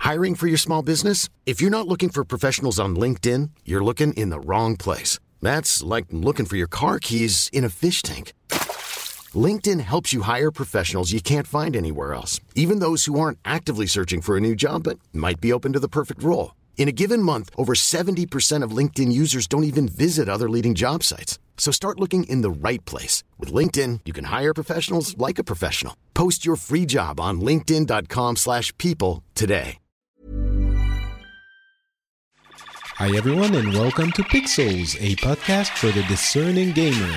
Hiring for your small business? If you're not looking for professionals on LinkedIn, you're looking in the wrong place. That's like looking for your car keys in a fish tank. LinkedIn helps you hire professionals you can't find anywhere else, even those who aren't actively searching for a new job but might be open to the perfect role. In a given month, over 70% of LinkedIn users don't even visit other leading job sites. So start looking in the right place. With LinkedIn, you can hire professionals like a professional. Post your free job on linkedin.com/people today. Hi everyone and welcome to Pixels, a podcast for the discerning gamer.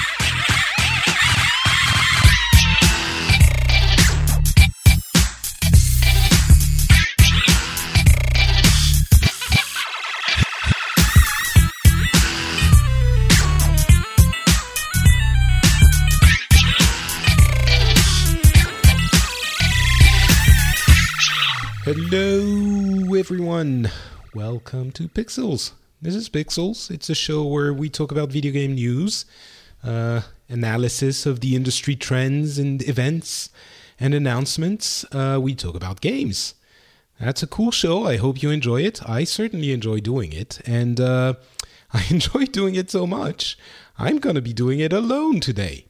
Hello everyone, welcome to Pixels. This is Pixels. It's a show where we talk about video game news, analysis of the industry trends and events and announcements. We talk about games. That's a cool show. I hope you enjoy it. I certainly enjoy doing it, and I enjoy doing it so much, I'm going to be doing it alone today.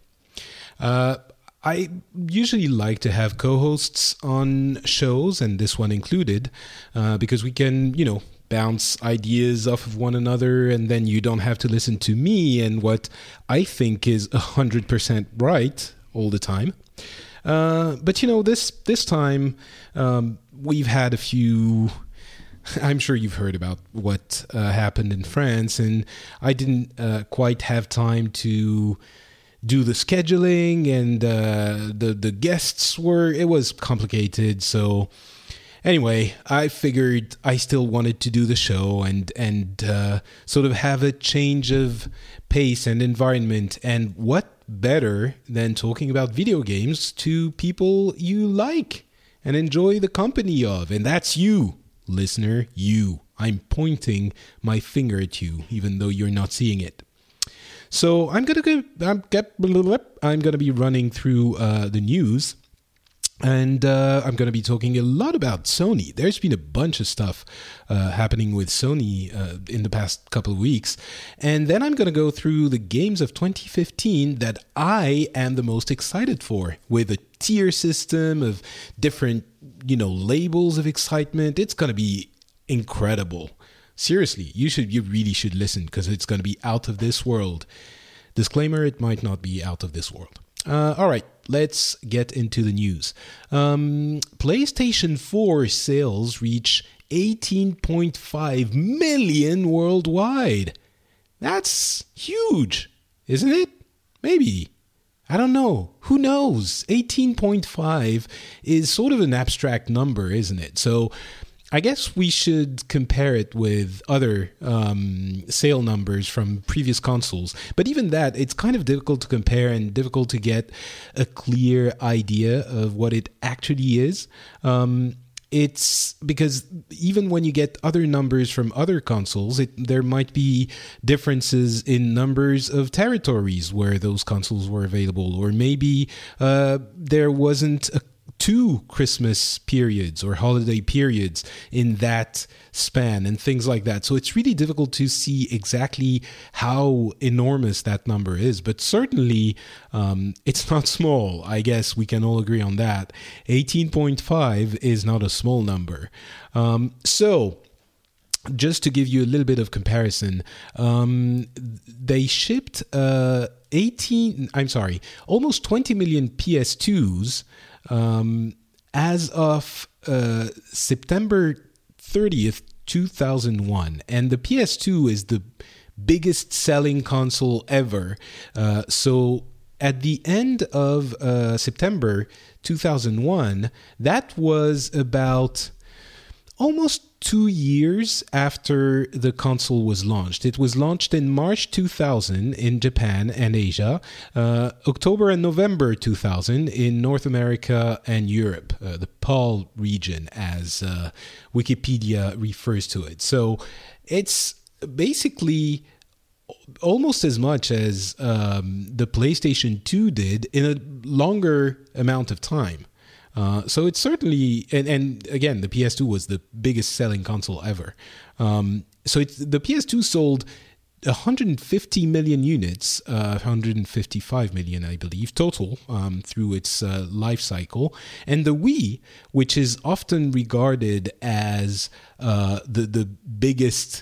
I usually like to have co-hosts on shows, and this one included, because we can, bounce ideas off of one another, and then you don't have to listen to me and what I think is 100% right all the time. But this time, we've had a few... I'm sure you've heard about what happened in France, and I didn't quite have time to do the scheduling, and the guests it was complicated. So anyway, I figured I still wanted to do the show and sort of have a change of pace and environment. And what better than talking about video games to people you like and enjoy the company of? And that's you, listener, you. I'm pointing my finger at you, even though you're not seeing it. So I'm gonna be running through the news, and I'm gonna be talking a lot about Sony. There's been a bunch of stuff happening with Sony in the past couple of weeks, and then I'm gonna go through the games of 2015 that I am the most excited for, with a tier system of different labels of excitement. It's gonna be incredible. Seriously, you really should listen, because it's going to be out of this world. Disclaimer, it might not be out of this world. All right, let's get into the news. PlayStation 4 sales reach 18.5 million worldwide. That's huge, isn't it? Maybe. I don't know. Who knows? 18.5 is sort of an abstract number, isn't it? So I guess we should compare it with other sale numbers from previous consoles. But even that, it's kind of difficult to compare and difficult to get a clear idea of what it actually is. It's because even when you get other numbers from other consoles, there might be differences in numbers of territories where those consoles were available. Or maybe there wasn't two Christmas periods or holiday periods in that span and things like that. So it's really difficult to see exactly how enormous that number is. But certainly it's not small. I guess we can all agree on that. 18.5 is not a small number. So just to give you a little bit of comparison, they shipped almost 20 million PS2s as of September 30th, 2001. And the PS2 is the biggest selling console ever. So at the end of September 2001, that was about almost 2 years after the console was launched. It was launched in March 2000 in Japan and Asia, October and November 2000 in North America and Europe, the PAL region as Wikipedia refers to it. So it's basically almost as much as the PlayStation 2 did in a longer amount of time. So it's certainly, and again, the PS2 was the biggest selling console ever. So the PS2 sold 150 million units, 155 million, I believe, total through its life cycle. And the Wii, which is often regarded as the biggest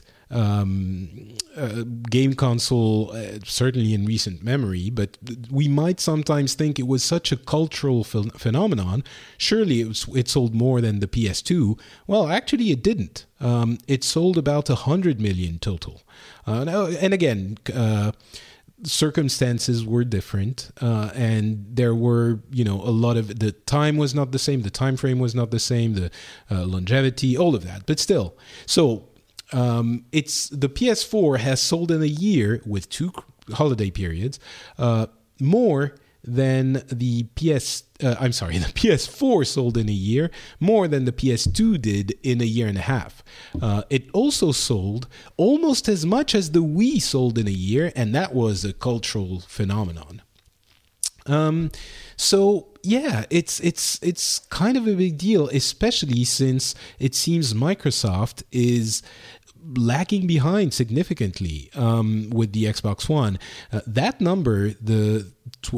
game console, certainly in recent memory, but we might sometimes think it was such a cultural phenomenon. Surely it sold more than the PS2. Well, actually it didn't. It sold about 100 million total. And again, circumstances were different, and there were, a lot of, the time was not the same, the time frame was not the same, the longevity, all of that, but still. So it's the PS4 has sold in a year with 2 holiday periods more than the the PS4 sold in a year more than the PS2 did in a year and a half. It also sold almost as much as the Wii sold in a year, and that was a cultural phenomenon. So yeah, it's kind of a big deal, especially since it seems Microsoft is lagging behind significantly with the Xbox One. That number, the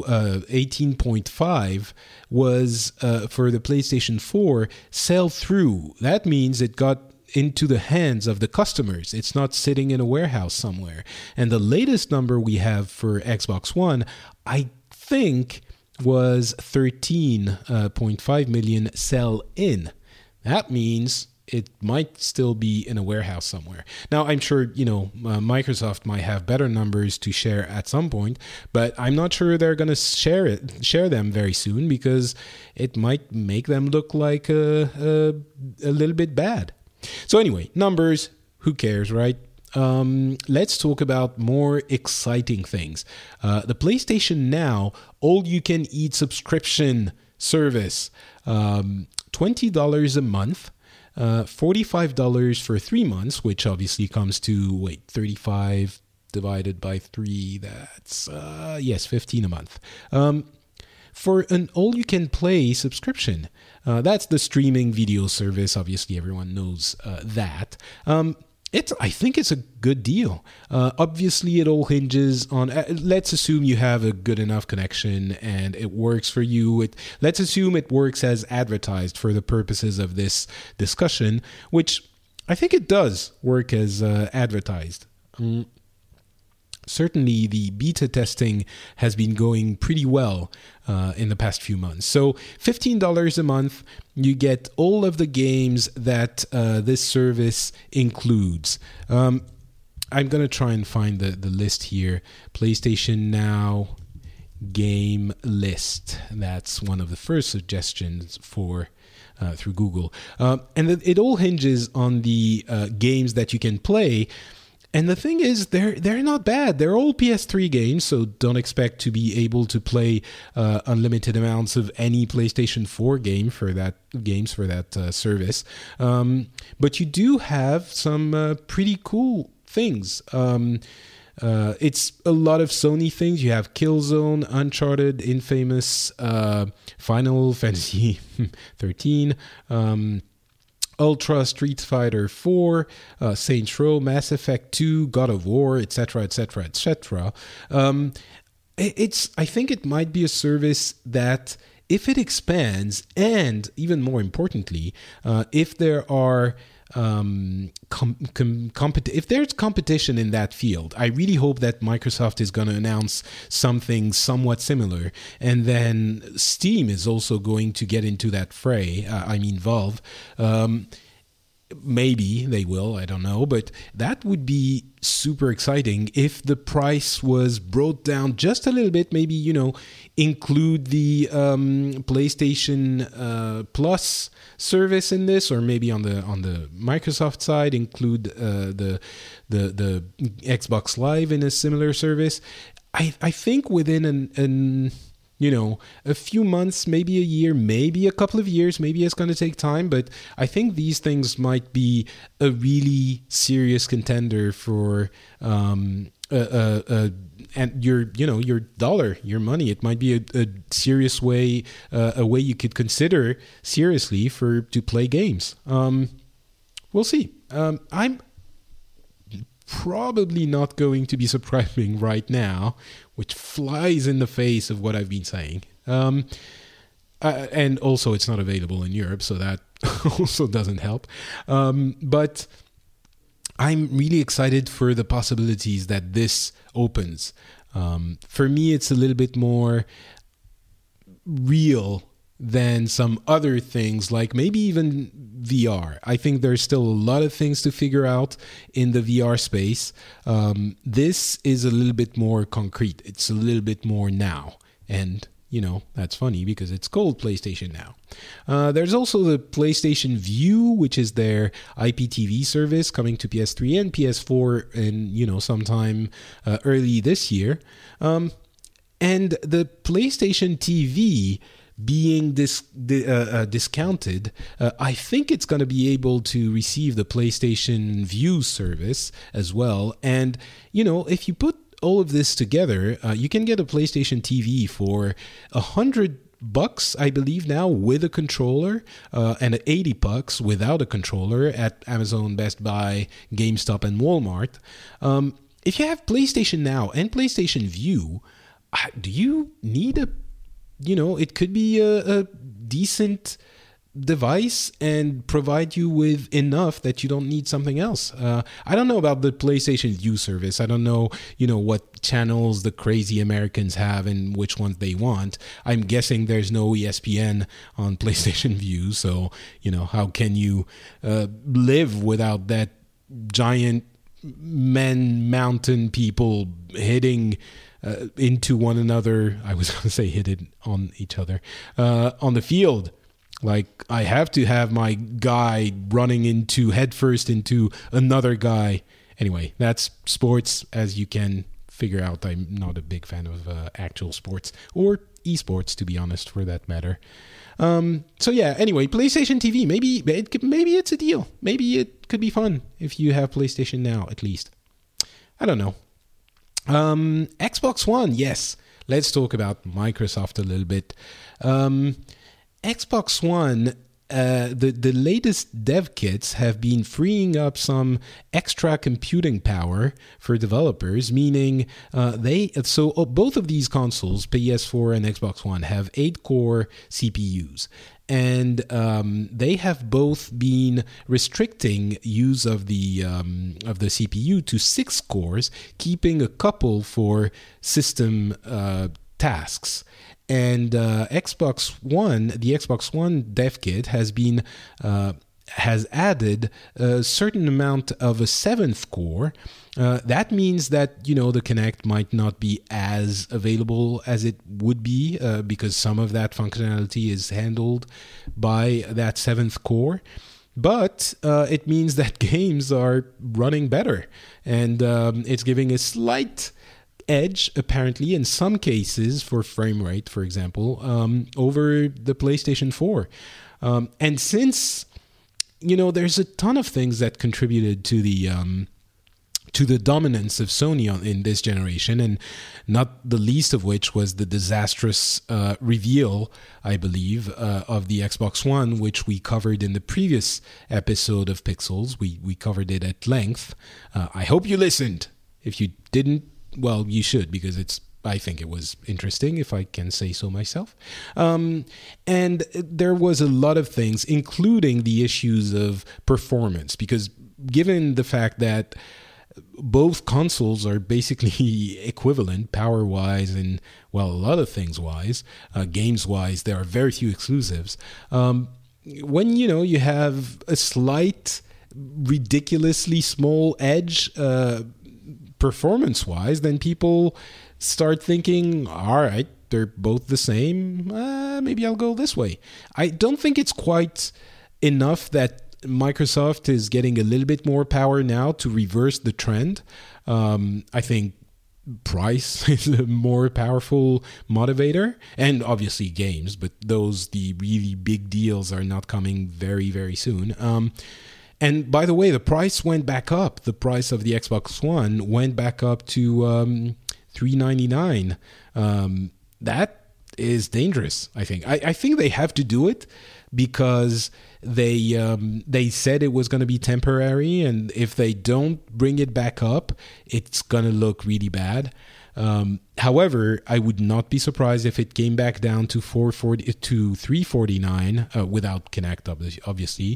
18.5, was for the PlayStation 4 sell through. That means it got into the hands of the customers. It's not sitting in a warehouse somewhere. And the latest number we have for Xbox One, I think, was 13.5 million sell in. That means it might still be in a warehouse somewhere. Now, I'm sure, Microsoft might have better numbers to share at some point, but I'm not sure they're going to share them very soon, because it might make them look like a little bit bad. So anyway, numbers, who cares, right? Let's talk about more exciting things. The PlayStation Now all-you-can-eat subscription service, $20 a month. $45 for 3 months, which obviously comes to, 35 divided by 3, that's, 15 a month. For an all-you-can-play subscription, that's the streaming video service. Obviously, everyone knows that. I think it's a good deal. Obviously, it all hinges on, let's assume you have a good enough connection and it works for you. Let's assume it works as advertised for the purposes of this discussion, which I think it does work as advertised. Certainly, the beta testing has been going pretty well in the past few months. So $15 a month, you get all of the games that this service includes. I'm going to try and find the list here. PlayStation Now game list. That's one of the first suggestions for through Google. And it all hinges on the games that you can play. And the thing is, they're not bad. They're all PS3 games, so don't expect to be able to play unlimited amounts of any PlayStation 4 game for that service. But you do have some pretty cool things. It's a lot of Sony things. You have Killzone, Uncharted, Infamous, Final Fantasy 13. Ultra, Street Fighter 4, Saints Row, Mass Effect 2, God of War, etc., etc., etc. I think it might be a service that, if it expands, and even more importantly, if there are if there's competition in that field, I really hope that Microsoft is going to announce something somewhat similar, and then Steam is also going to get into that fray. Valve. Maybe they will, I don't know, but that would be super exciting if the price was brought down just a little bit. Maybe, include the PlayStation Plus service in this, or maybe on the Microsoft side include the Xbox Live in a similar service. I think within a few months, maybe a year, maybe a couple of years, maybe it's going to take time, but I think these things might be a really serious contender for and your dollar, your money. It might be a serious way, a way you could consider seriously to play games. We'll see. I'm probably not going to be subscribing right now, which flies in the face of what I've been saying. And also, it's not available in Europe, so that also doesn't help. But I'm really excited for the possibilities that this opens. For me, it's a little bit more real than some other things, like maybe even VR. I think there's still a lot of things to figure out in the VR space. This is a little bit more concrete. It's a little bit more now. And that's funny because it's called PlayStation Now. There's also the PlayStation Vue, which is their IPTV service coming to PS3 and PS4 in, sometime early this year. And the PlayStation TV being discounted, I think it's going to be able to receive the PlayStation Vue service as well. And, if you put all of this together, you can get a PlayStation TV for $100, I believe now, with a controller, and $80 without a controller at Amazon, Best Buy, GameStop, and Walmart. If you have PlayStation Now and PlayStation Vue, do you need it could be a decent device and provide you with enough that you don't need something else. I don't know about the PlayStation Vue service. I don't know, what channels the crazy Americans have and which ones they want. I'm guessing there's no ESPN on PlayStation Vue, so, how can you live without that giant mountain people hitting into one another? I was going to say hitting on each other on the field. Like, I have to have my guy running headfirst into another guy. Anyway, that's sports, as you can figure out. I'm not a big fan of actual sports or esports, to be honest, for that matter. So yeah, anyway, PlayStation TV, maybe it's a deal. Maybe it could be fun if you have PlayStation Now, at least. I don't know. Xbox One, yes. Let's talk about Microsoft a little bit. Xbox One, the latest dev kits have been freeing up some extra computing power for developers, meaning both of these consoles, PS4 and Xbox One, have 8-core CPUs. And they have both been restricting use of the CPU to 6 cores, keeping a couple for system tasks. And the Xbox One dev kit has added a certain amount of a 7th core. That means that, the Kinect might not be as available as it would be because some of that functionality is handled by that 7th core. But it means that games are running better. And it's giving a slight edge, apparently, in some cases, for frame rate, for example, over the PlayStation 4. And since, there's a ton of things that contributed to the dominance of Sony in this generation, and not the least of which was the disastrous reveal, I believe, of the Xbox One, which we covered in the previous episode of Pixels. We covered it at length. I hope you listened. If you didn't, well, you should, because I think it was interesting, if I can say so myself. And there was a lot of things, including the issues of performance, because given the fact that both consoles are basically equivalent power-wise and, well, a lot of things-wise, games-wise, there are very few exclusives. When, you have a slight, ridiculously small edge performance-wise, then people start thinking, all right, they're both the same, maybe I'll go this way. I don't think it's quite enough that Microsoft is getting a little bit more power now to reverse the trend. I think price is a more powerful motivator, and obviously games, but the really big deals are not coming very, very soon. And by the way, the price went back up. The price of the Xbox One went back up to $399. That is dangerous, I think. I think they have to do it because they said it was going to be temporary, and if they don't bring it back up, it's going to look really bad. However, I would not be surprised if it came back down to $349 without Kinect, obviously.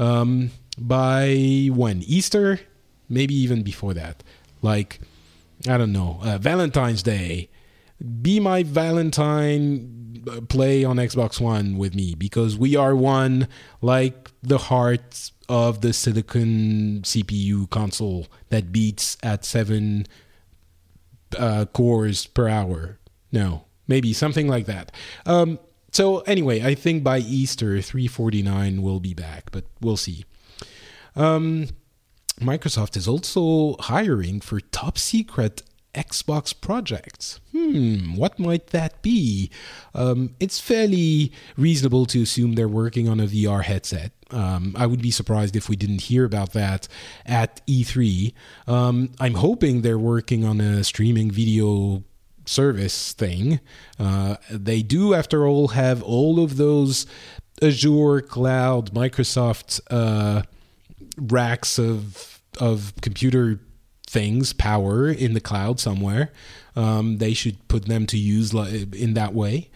By when? Easter? Maybe even before that. Like, I don't know, Valentine's Day. Be my Valentine, play on Xbox One with me, because we are one, like the heart of the Silicon CPU console that beats at 7 cores per hour. No, maybe something like that. So anyway, I think by Easter, $349 will be back, but we'll see. Microsoft is also hiring for top secret Xbox projects. What might that be? It's fairly reasonable to assume they're working on a VR headset. I would be surprised if we didn't hear about that at E3. I'm hoping they're working on a streaming video service thing. They do, after all, have all of those Azure cloud, Microsoft racks of computer things, power in the cloud somewhere. They should put them to use in that way.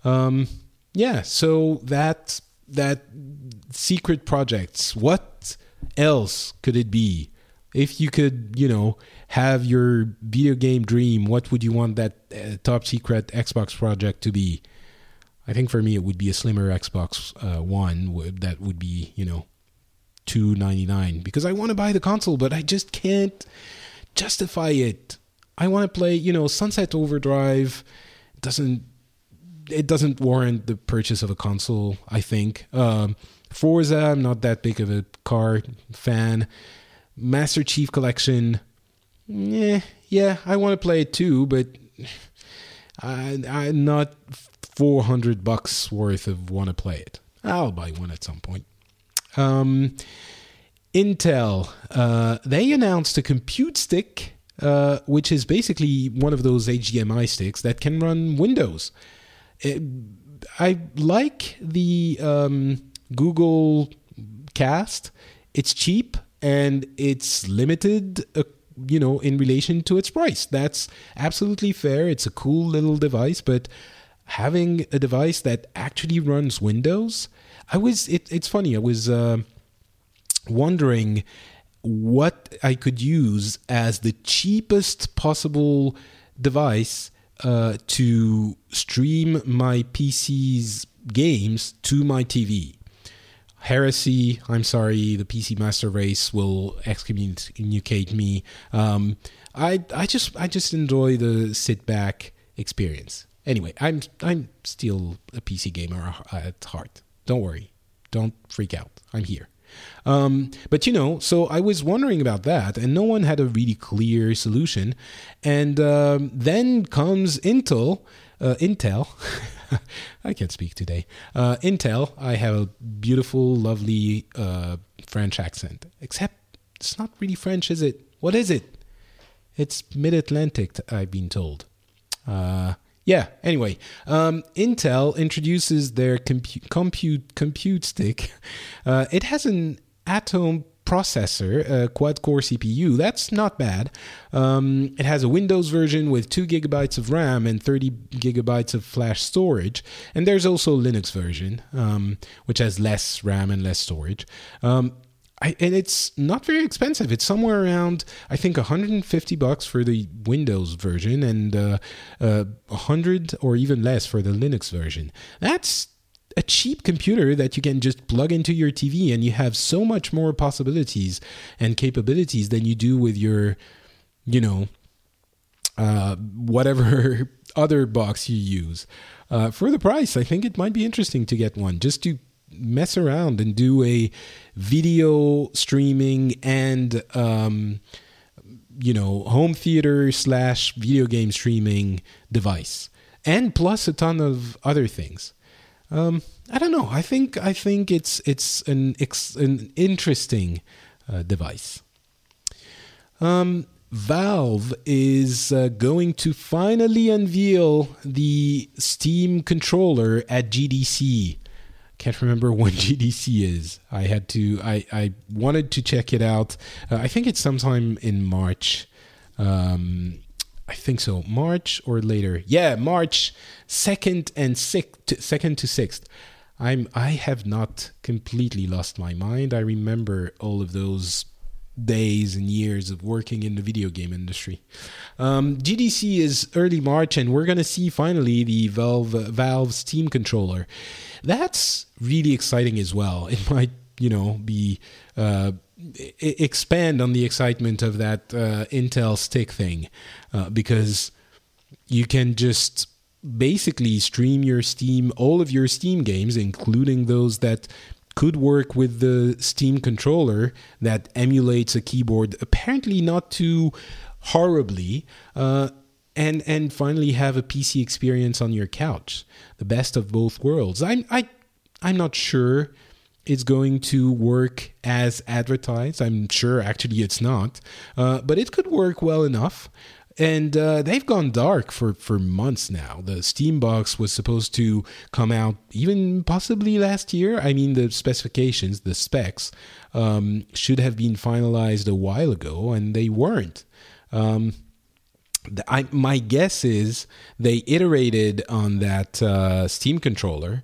So that secret projects, what else could it be? If you could, have your video game dream, what would you want that top secret Xbox project to be? I think for me it would be a slimmer Xbox One. That would be, $299, because I want to buy the console, but I just can't justify it. I want to play, Sunset Overdrive doesn't warrant the purchase of a console, I think. Forza, I'm not that big of a car fan. Master Chief Collection, I want to play it too, but I'm not $400 worth of want to play it. I'll buy one at some point. Intel, they announced a compute stick, which is basically one of those HDMI sticks that can run Windows. I like the Google Cast. It's cheap and it's limited, in relation to its price. That's absolutely fair. It's a cool little device, but having a device that actually runs Windows, it's funny. I was wondering what I could use as the cheapest possible device to stream my PC's games to my TV. Heresy, I'm sorry, the PC Master Race will excommunicate me. I just enjoy the sit back experience. Anyway, I'm still a PC gamer at heart. Don't worry. Don't freak out. I'm here. But so I was wondering about that, and no one had a really clear solution. And then comes Intel. I can't speak today. Intel. I have a beautiful, lovely French accent. Except it's not really French, is it? What is it? It's Mid-Atlantic, I've been told. Anyway, Intel introduces their compute stick. It has an Atom processor, a quad-core CPU. That's not bad. It has a Windows version with 2 gigabytes of RAM and 30 gigabytes of flash storage. And there's also a Linux version, which has less RAM and less storage. And it's not very expensive. It's somewhere around, I think, $150 for the Windows version and $100 or even less for the Linux version. That's a cheap computer that you can just plug into your TV, and you have so much more possibilities and capabilities than you do with your, whatever other box you use. For the price, I think it might be interesting to get one just to mess around and do a video streaming and home theater / video game streaming device, and plus a ton of other things. I don't know. I think it's an interesting device. Valve is going to finally unveil the Steam controller at GDC. Can't remember when GDC is. I wanted to check it out. I think it's sometime in March. I think so. March or later. Yeah, March 2nd and 2nd to 6th. I have not completely lost my mind. I remember all of those days and years of working in the video game industry. GDC is early March, and we're going to see finally the Valve Steam controller. That's really exciting as well. It might, be expand on the excitement of that Intel stick thing, because you can just basically stream all of your Steam games, including those that could work with the Steam controller that emulates a keyboard, apparently not too horribly, and finally have a PC experience on your couch. The best of both worlds. I'm not sure it's going to work as advertised. I'm sure actually it's not, but it could work well enough. And they've gone dark for months now. The Steam box was supposed to come out even possibly last year. I mean, the specifications, the specs, should have been finalized a while ago, and they weren't. My guess is they iterated on that Steam controller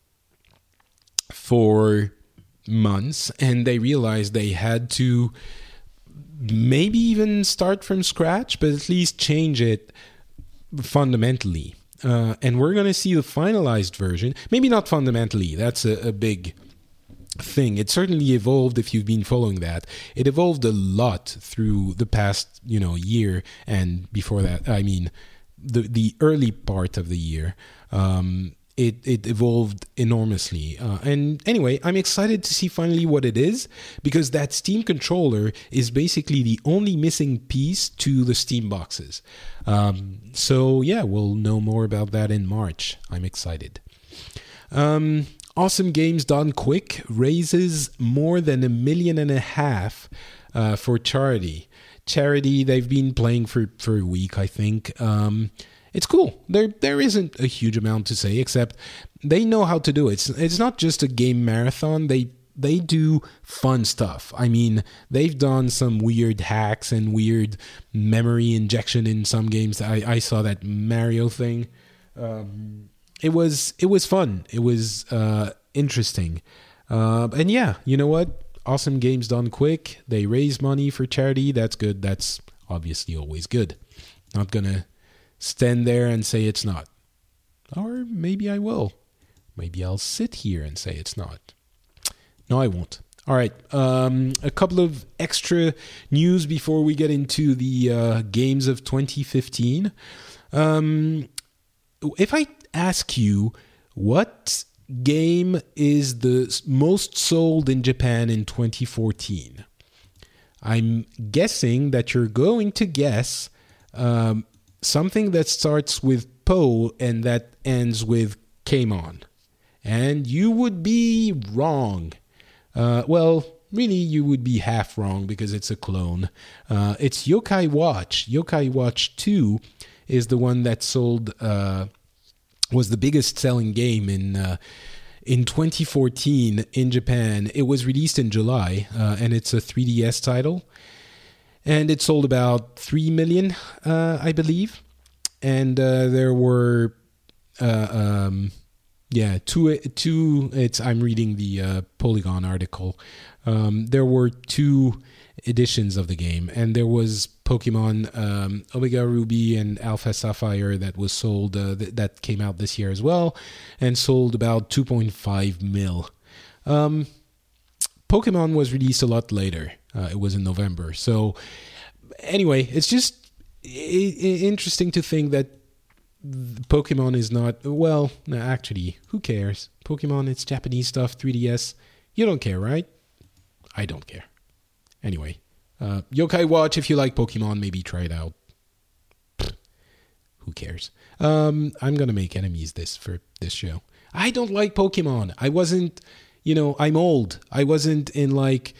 for months, and they realized they had to maybe even start from scratch, but at least change it fundamentally. And we're going to see the finalized version. Maybe not fundamentally. That's a big thing. It certainly evolved. If you've been following that, it evolved a lot through the past, year, and before that, I mean, the early part of the year. It evolved enormously. And anyway, I'm excited to see finally what it is, because that Steam controller is basically the only missing piece to the Steam boxes. So yeah, we'll know more about that in March. I'm excited. Awesome Games Done Quick raises more than $1.5 million for charity. They've been playing for a week, I think. It's cool. There isn't a huge amount to say, except they know how to do it. It's not just a game marathon. They do fun stuff. I mean, they've done some weird hacks and weird memory injection in some games. I saw that Mario thing. It was fun. It was interesting. And yeah, you know what? Awesome Games Done Quick. They raise money for charity. That's good. That's obviously always good. Not gonna stand there and say it's not. Or maybe I will. Maybe I'll sit here and say it's not. No, I won't. All right. A couple of extra news before we get into the games of 2015. If I ask you what game is the most sold in Japan in 2014, I'm guessing that you're going to guess something that starts with Po and that ends with Keimon. And you would be wrong. Well, really, you would be half wrong because it's a clone. It's Yokai Watch. Yokai Watch 2 is the one that sold, was the biggest selling game in 2014 in Japan. It was released in July, and it's a 3DS title. And it sold about 3 million, I believe. And there were, two. I'm reading the Polygon article. There were 2 editions of the game, and there was Pokemon Omega Ruby and Alpha Sapphire that was sold. That came out this year as well, and sold about 2.5 mil. Pokemon was released a lot later. It was in November. So anyway, it's just interesting to think that Pokemon is not... Well, no, actually, who cares? Pokemon, it's Japanese stuff, 3DS. You don't care, right? I don't care. Anyway, Yokai Watch, if you like Pokemon, maybe try it out. Who cares? I'm going to make enemies for this show. I don't like Pokemon. I wasn't, I'm old. I wasn't in like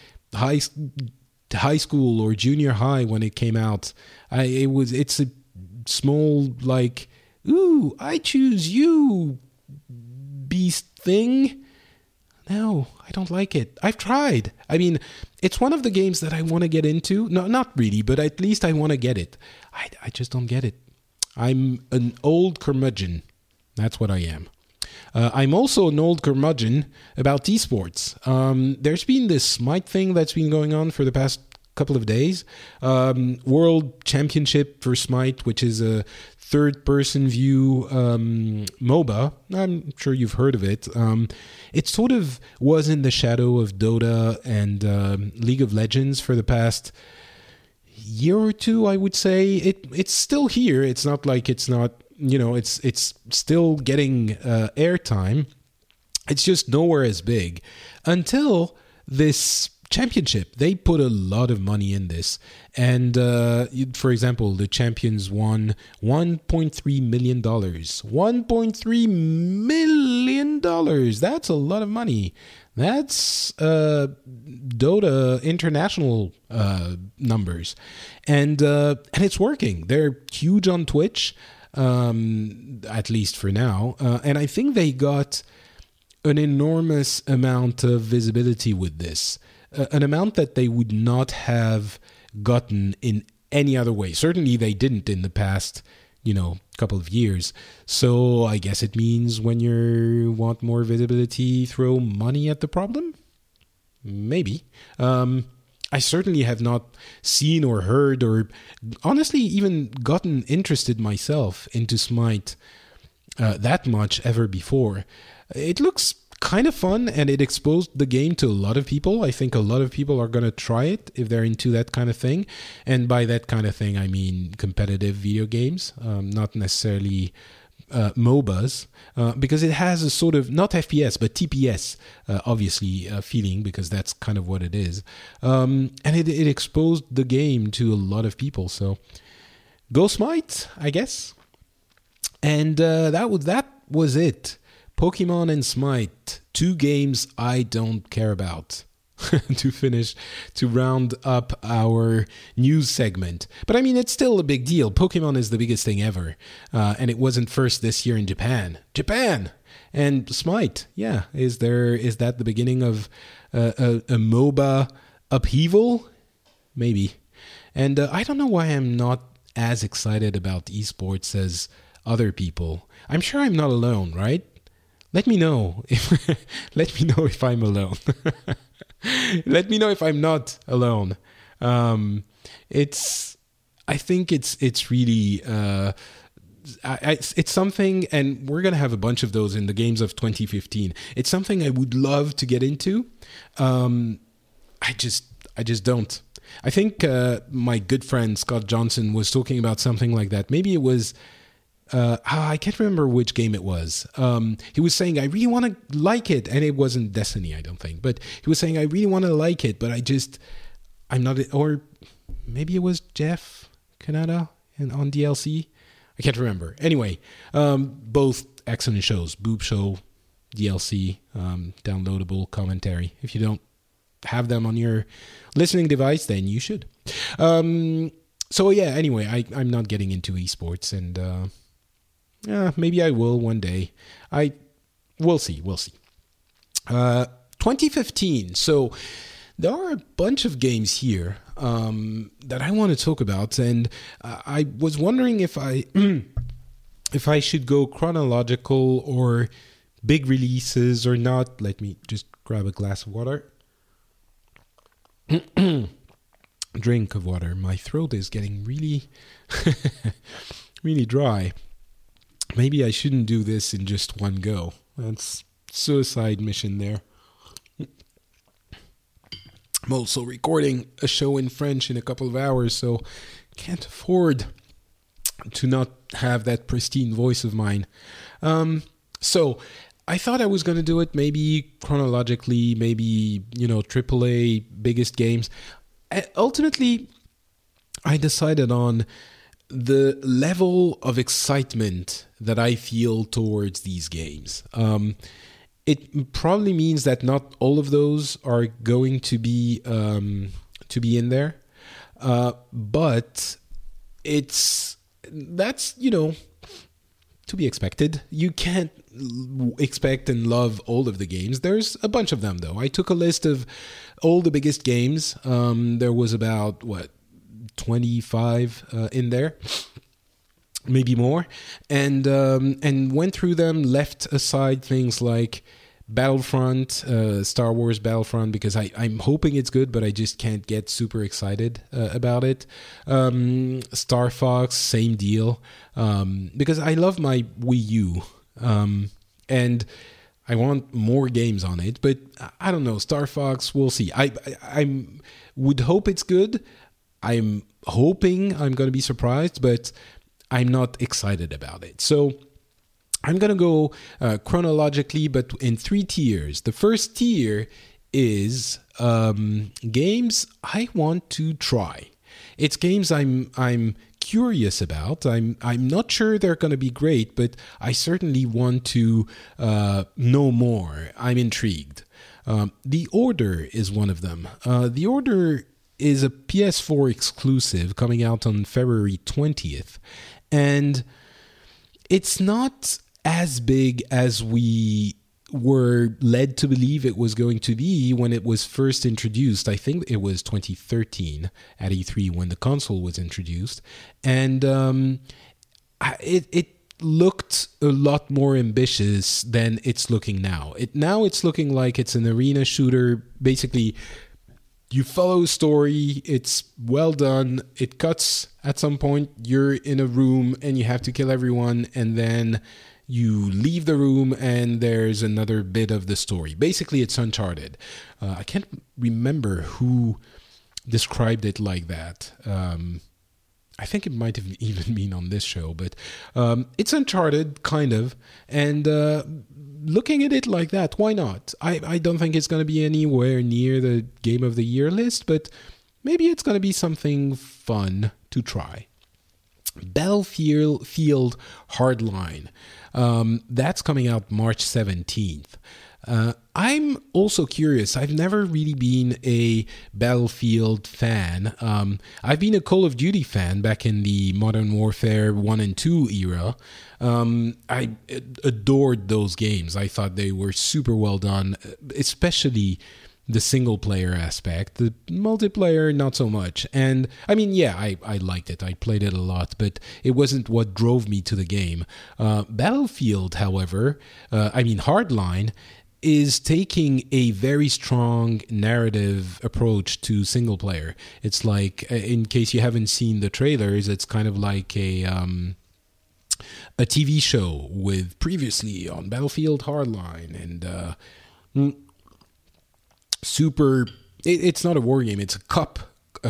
high school or junior high when it came out. It's a small like, ooh, I choose you, beast thing. No, I don't like it. I've tried. I mean, it's one of the games that I want to get into. No, not really, but at least I want to get it. I just don't get it. I'm an old curmudgeon. That's what I am. I'm also an old curmudgeon about esports. There's been this Smite thing that's been going on for the past couple of days. World Championship for Smite, which is a third-person view MOBA. I'm sure you've heard of it. It sort of was in the shadow of Dota and League of Legends for the past year or two, I would say. It's still here. It's not like it's not, it's still getting airtime. It's just nowhere as big until this championship. They put a lot of money in this, and for example, the champions won $1.3 million. $1.3 million. That's a lot of money. That's Dota international numbers, and it's working. They're huge on Twitch, at least for now, and I think they got an enormous amount of visibility with this. An amount that they would not have gotten in any other way. Certainly they didn't in the past, couple of years. So I guess it means when you want more visibility, throw money at the problem? Maybe. I certainly have not seen or heard or honestly even gotten interested myself into Smite that much ever before. It looks kind of fun, and it exposed the game to a lot of people. I think a lot of people are going to try it if they're into that kind of thing. And by that kind of thing, I mean competitive video games, not necessarily MOBAs, because it has a sort of, not FPS, but TPS, obviously, feeling, because that's kind of what it is. And it exposed the game to a lot of people. So go Smite, I guess. And that was it. Pokemon and Smite, two games I don't care about. to round up our news segment. But I mean, it's still a big deal. Pokemon is the biggest thing ever. And it wasn't first this year in Japan. And Smite, yeah. Is that the beginning of a MOBA upheaval? Maybe. And I don't know why I'm not as excited about esports as other people. I'm sure I'm not alone, right? Let me know if I'm alone. Let me know if I'm not alone. I think it's really it's something, and we're gonna have a bunch of those in the games of 2015. It's something I would love to get into. I just don't. I think my good friend Scott Johnson was talking about something like that. Maybe it was. I can't remember which game it was. He was saying, I really want to like it. And it wasn't Destiny, I don't think. But he was saying, I really want to like it, but I'm not, or maybe it was Jeff Canada on DLC. I can't remember. Anyway, both excellent shows. Boob Show, DLC, downloadable commentary. If you don't have them on your listening device, then you should. So yeah, anyway, I'm not getting into esports, and maybe I will one day. We'll see. 2015. So there are a bunch of games here that I want to talk about, and I was wondering if I should go chronological or big releases or not. Let me just grab a glass of water. Drink of water. My throat is getting really, really dry. Maybe I shouldn't do this in just one go. That's suicide mission there. I'm also recording a show in French in a couple of hours, so can't afford to not have that pristine voice of mine. So I thought I was going to do it maybe chronologically, maybe, AAA biggest games. Ultimately, I decided on the level of excitement that I feel towards these games. It probably means that not all of those are going to be in there, but that's to be expected. You can't expect and love all of the games. There's a bunch of them, though. I took a list of all the biggest games. There was about 25 in there, maybe more, and went through them. Left aside things like Battlefront, Star Wars Battlefront, because I'm hoping it's good, but I just can't get super excited about it. Star Fox, same deal, because I love my Wii U, and I want more games on it, but I don't know. Star Fox, we'll see. I would hope it's good. I'm hoping I'm going to be surprised, but I'm not excited about it. So I'm going to go chronologically, but in 3 tiers. The first tier is games I want to try. It's games I'm curious about. I'm not sure they're going to be great, but I certainly want to know more. I'm intrigued. The Order is one of them. The Order is a PS4 exclusive coming out on February 20th. And it's not as big as we were led to believe it was going to be when it was first introduced. I think it was 2013 at E3 when the console was introduced. And it looked a lot more ambitious than it's looking now. Now it's looking like it's an arena shooter. Basically, you follow a story, it's well done, it cuts at some point, you're in a room and you have to kill everyone, and then you leave the room and there's another bit of the story. Basically, it's Uncharted. I can't remember who described it like that. I think it might have even been on this show, but it's Uncharted, kind of, and looking at it like that, why not? I don't think it's going to be anywhere near the Game of the Year list, but maybe it's going to be something fun to try. Battlefield Hardline. That's coming out March 17th. I'm also curious. I've never really been a Battlefield fan. I've been a Call of Duty fan back in the Modern Warfare 1 and 2 era. I adored those games. I thought they were super well done, especially the single player aspect. The multiplayer, not so much. And I mean, yeah, I liked it. I played it a lot, but it wasn't what drove me to the game. Battlefield, however, Hardline, is taking a very strong narrative approach to single player. It's like, in case you haven't seen the trailers, it's kind of like a TV show with previously on Battlefield Hardline, and super. It's not a war game. It's a cup.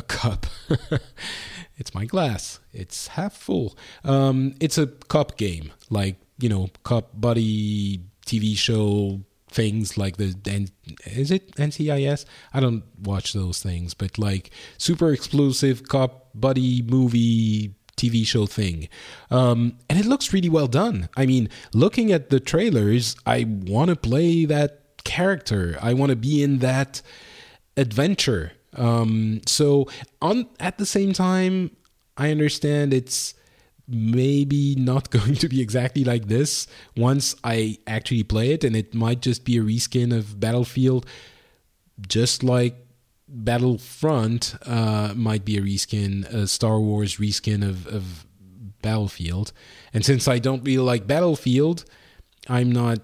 It's my glass. It's half full. It's a cup game, like cup buddy TV show. Things like is it NCIS? I don't watch those things, but like super explosive cop buddy movie TV show thing. And it looks really well done. I mean, looking at the trailers, I want to play that character. I want to be in that adventure. So at the same time, I understand it's maybe not going to be exactly like this once I actually play it, and it might just be a reskin of Battlefield, just like Battlefront might be a reskin, a Star Wars reskin of Battlefield. And since I don't really like Battlefield, I don't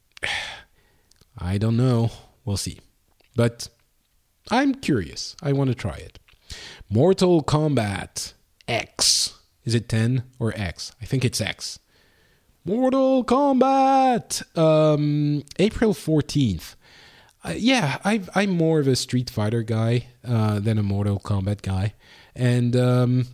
know. We'll see. But I'm curious. I want to try it. Mortal Kombat X. Is it 10 or X? I think it's X. Mortal Kombat! April 14th. I'm more of a Street Fighter guy than a Mortal Kombat guy. And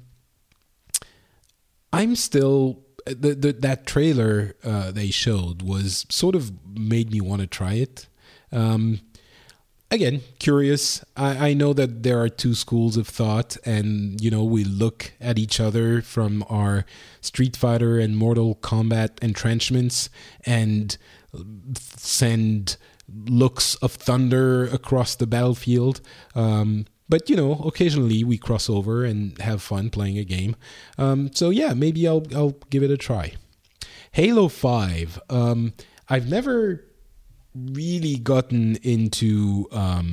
I'm still... that trailer they showed was sort of made me want to try it. again, curious. I know that there are two schools of thought, and we look at each other from our Street Fighter and Mortal Kombat entrenchments and send looks of thunder across the battlefield. But occasionally we cross over and have fun playing a game. So yeah, maybe I'll give it a try. Halo 5. I've never really gotten into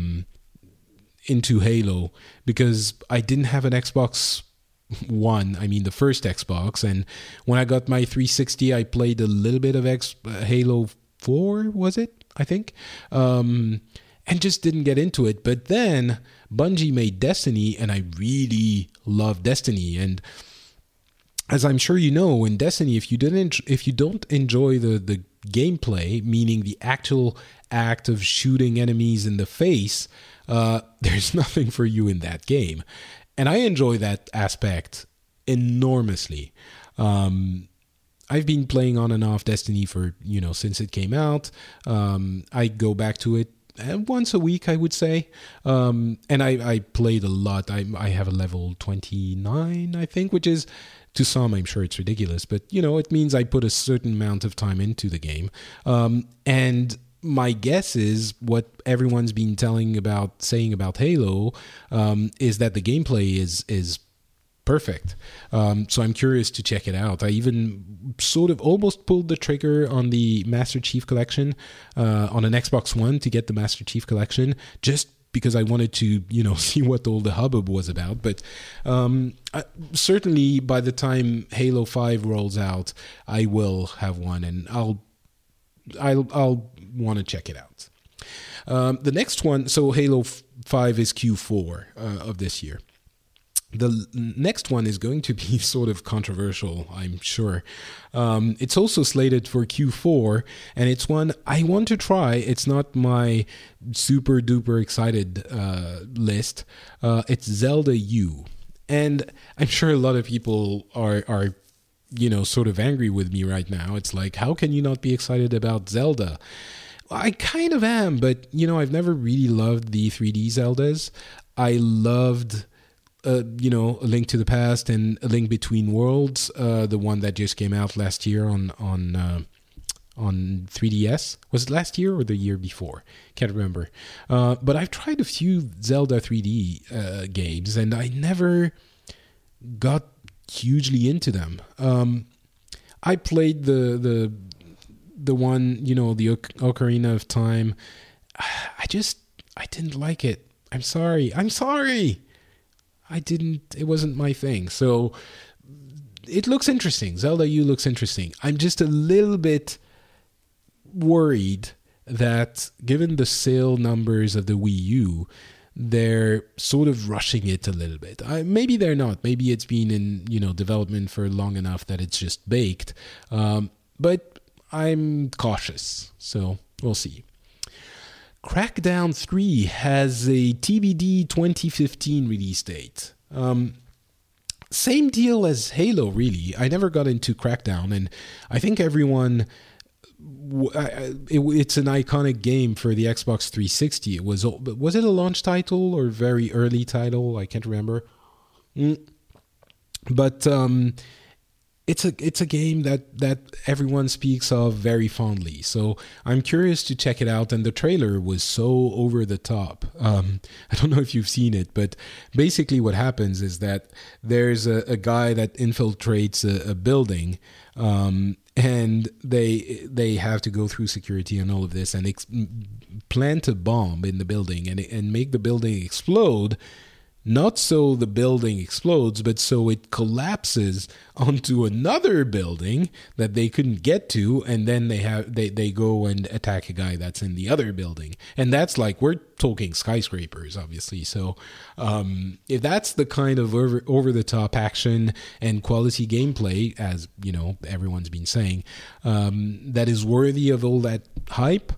Halo because I didn't have an Xbox One. I mean, the first Xbox. And when I got my 360, I played a little bit of Halo 4, was it? I think. And just didn't get into it. But then Bungie made Destiny, and I really love Destiny. And as I'm sure you know, in Destiny, if you don't enjoy the gameplay, meaning the actual act of shooting enemies in the face, there's nothing for you in that game. And I enjoy that aspect enormously. I've been playing on and off Destiny for, since it came out. I go back to it once a week, I would say. And I played a lot. I have a level 29, I think, which is, to some, I'm sure it's ridiculous, but it means I put a certain amount of time into the game. And my guess is what everyone's been saying about Halo is that the gameplay is perfect. So I'm curious to check it out. I even sort of almost pulled the trigger on the Master Chief Collection on an Xbox One to get the Master Chief Collection, just because I wanted to, see what all the hubbub was about. But certainly by the time Halo 5 rolls out, I will have one, and I'll want to check it out. The next one, so Halo 5 is Q4 of this year. The next one is going to be sort of controversial, I'm sure. It's also slated for Q4, and it's one I want to try. It's not my super duper excited list. It's Zelda U. And I'm sure a lot of people are sort of angry with me right now. It's like, how can you not be excited about Zelda? I kind of am, but, I've never really loved the 3D Zeldas. I loved A Link to the Past and A Link Between Worlds, the one that just came out last year on 3DS. Was it last year or the year before? Can't remember. But I've tried a few Zelda 3D games, and I never got hugely into them. I played the one, the Ocarina of Time. I didn't like it. I'm sorry. It wasn't my thing. So it looks interesting. Zelda U looks interesting. I'm just a little bit worried that given the sale numbers of the Wii U, they're sort of rushing it a little bit. Maybe they're not. Maybe it's been in, development for long enough that it's just baked. But I'm cautious. So we'll see. Crackdown 3 has a TBD 2015 release date. Same deal as Halo, really. I never got into Crackdown, and I think everyone... it's an iconic game for the Xbox 360. Was it a launch title or very early title? I can't remember. But it's a game that everyone speaks of very fondly. So I'm curious to check it out. And the trailer was so over the top. I don't know if you've seen it, but basically what happens is that there's a guy that infiltrates a building, and they have to go through security and all of this and plant a bomb in the building and make the building explode. Not so the building explodes, but so it collapses onto another building that they couldn't get to, and then they go and attack a guy that's in the other building. And that's like, we're talking skyscrapers, obviously. So if that's the kind of over-the-top action and quality gameplay, as everyone's been saying, that is worthy of all that hype,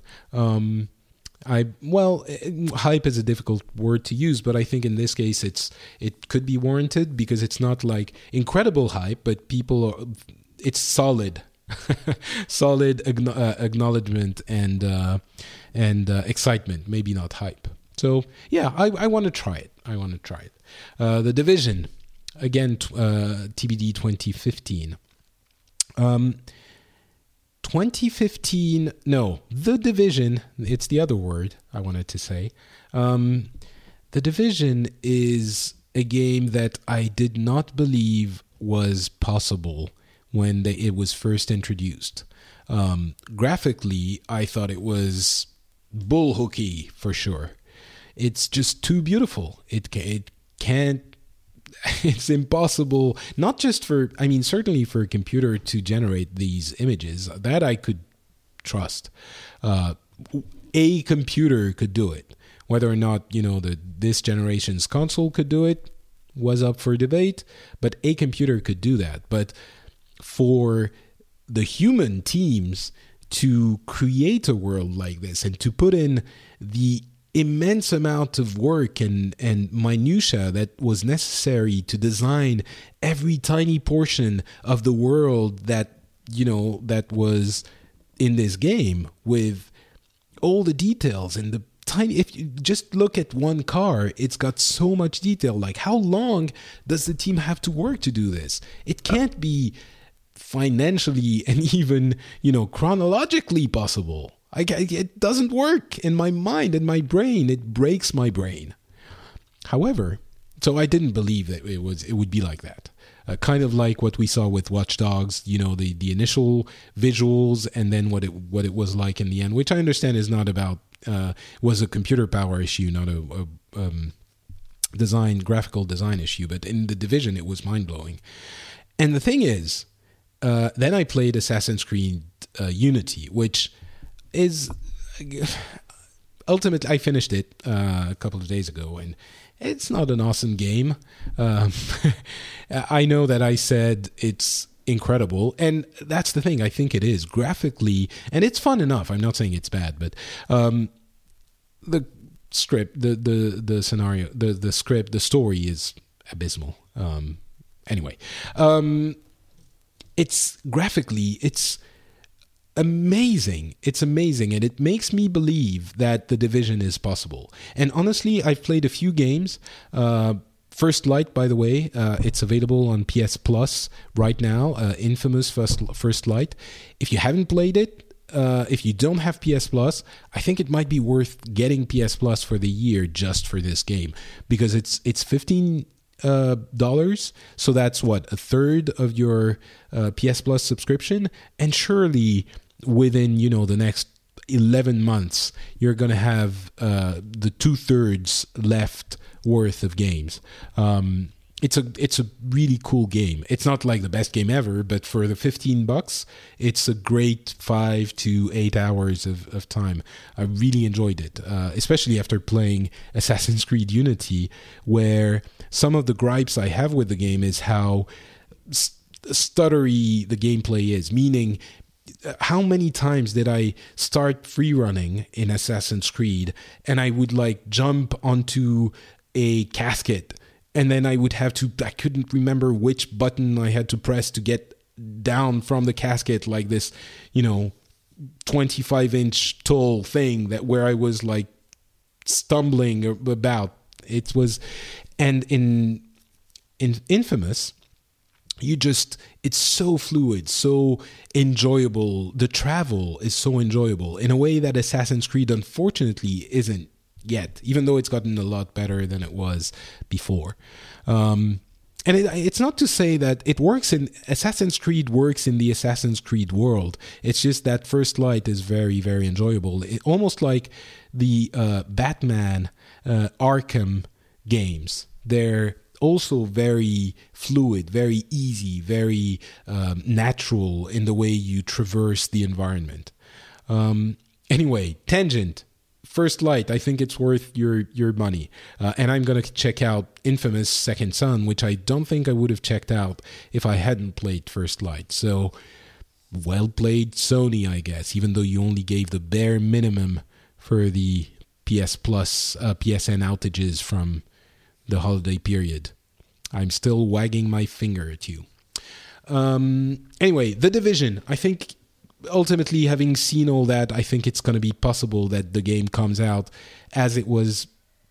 hype is a difficult word to use, but I think in this case it could be warranted because it's not like incredible hype, but it's solid, solid acknowledgement and excitement, maybe not hype. So yeah, I want to try it. The Division, again, TBD 2015. 2015, no, The Division, it's the other word I wanted to say. The Division is a game that I did not believe was possible when it was first introduced. Graphically, I thought it was bullhooky for sure. It's just too beautiful. It can't. It's impossible. Not just certainly for a computer to generate these images. That I could trust. A computer could do it. Whether or not this generation's console could do it was up for debate. But a computer could do that. But for the human teams to create a world like this and to put in the immense amount of work and minutia that was necessary to design every tiny portion of the world that was in this game, with all the details and the tiny, if you just look at one car, it's got so much detail. Like, how long does the team have to work to do this? It can't be financially and even chronologically possible. It doesn't work in my mind, in my brain. It breaks my brain. However, so I didn't believe that it would be like that. Kind of like what we saw with Watch Dogs, the initial visuals and then what it was like in the end, which I understand is not about was a computer power issue, not a graphical design issue. But in The Division, it was mind blowing. And the thing is, then I played Assassin's Creed Unity, which is ultimately, I finished it a couple of days ago, and it's not an awesome game. I know that I said it's incredible, and that's the thing. I think it is graphically, and it's fun enough. I'm not saying it's bad, but the script, the scenario, the script, the story is abysmal. Anyway, it's graphically, it's amazing. It's amazing, and it makes me believe that The Division is possible. And honestly, I've played a few games. First Light, by the way, it's available on PS Plus right now. Infamous First Light. If you haven't played it, if you don't have PS Plus, I think it might be worth getting PS Plus for the year just for this game, because it's $15. So that's what, a third of your PS Plus subscription, and surely within the next 11 months you're gonna have the 2/3 left worth of games. It's a really cool game. It's not like the best game ever, but for the $15, it's a great 5 to 8 hours of time. I really enjoyed it, especially after playing Assassin's Creed Unity, where some of the gripes I have with the game is how stuttery the gameplay is, meaning how many times did I start free running in Assassin's Creed and I would jump onto a casket, and then I couldn't remember which button I had to press to get down from the casket, like this, 25-inch tall thing where I was stumbling about. It was, and in Infamous, it's so fluid, so enjoyable. The travel is so enjoyable in a way that Assassin's Creed, unfortunately, isn't yet, even though it's gotten a lot better than it was before. And it's not to say that it works in Assassin's Creed works in the Assassin's Creed world. It's just that First Light is very, very enjoyable. Almost like the Batman Arkham games. They're also very fluid, very easy, very natural in the way you traverse the environment. Anyway, tangent. First Light, I think it's worth your money. And I'm going to check out Infamous Second Son, which I don't think I would have checked out if I hadn't played First Light. So, well played, Sony, I guess, even though you only gave the bare minimum for the PS Plus, PSN outages from the holiday period. I'm still wagging my finger at you. Anyway, The Division. I think ultimately, having seen all that, I think it's going to be possible that the game comes out as it was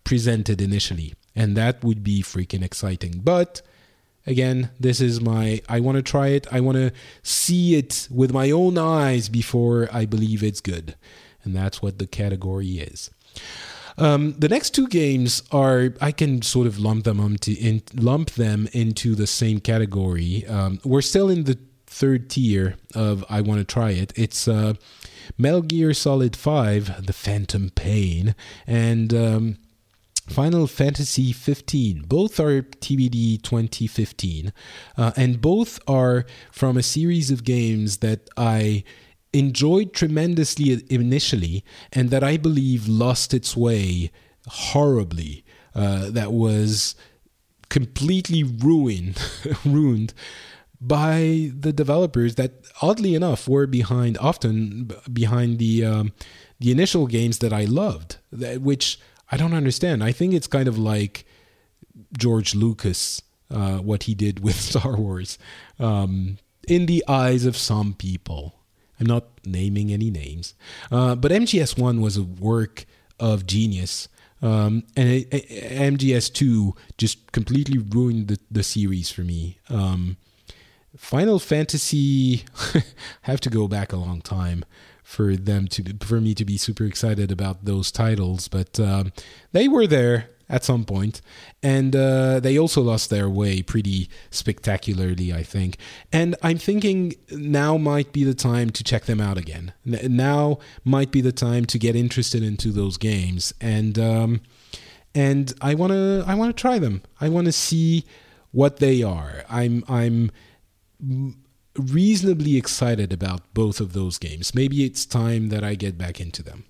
presented initially, and that would be freaking exciting. But again, this is I want to try it. I want to see it with my own eyes before I believe it's good. And that's what the category is. The next two games I can sort of lump them into the same category. We're still in the third tier of I want to try it. It's Metal Gear Solid 5, The Phantom Pain, and Final Fantasy 15. Both are TBD 2015, and both are from a series of games that I enjoyed tremendously initially, and that I believe lost its way horribly. That was completely ruined by the developers that, oddly enough, were often behind the initial games that I loved, which I don't understand. I think it's kind of like George Lucas, what he did with Star Wars, in the eyes of some people. I'm not naming any names. But MGS1 was a work of genius. And MGS2 just completely ruined the series for me. Final Fantasy, I have to go back a long time for me to be super excited about those titles, but they were there at some point, and they also lost their way pretty spectacularly, I think. And I'm thinking now might be the time to check them out again. Now might be the time to get interested into those games, and I wanna try them. I wanna see what they are. I'm reasonably excited about both of those games. Maybe it's time that I get back into them.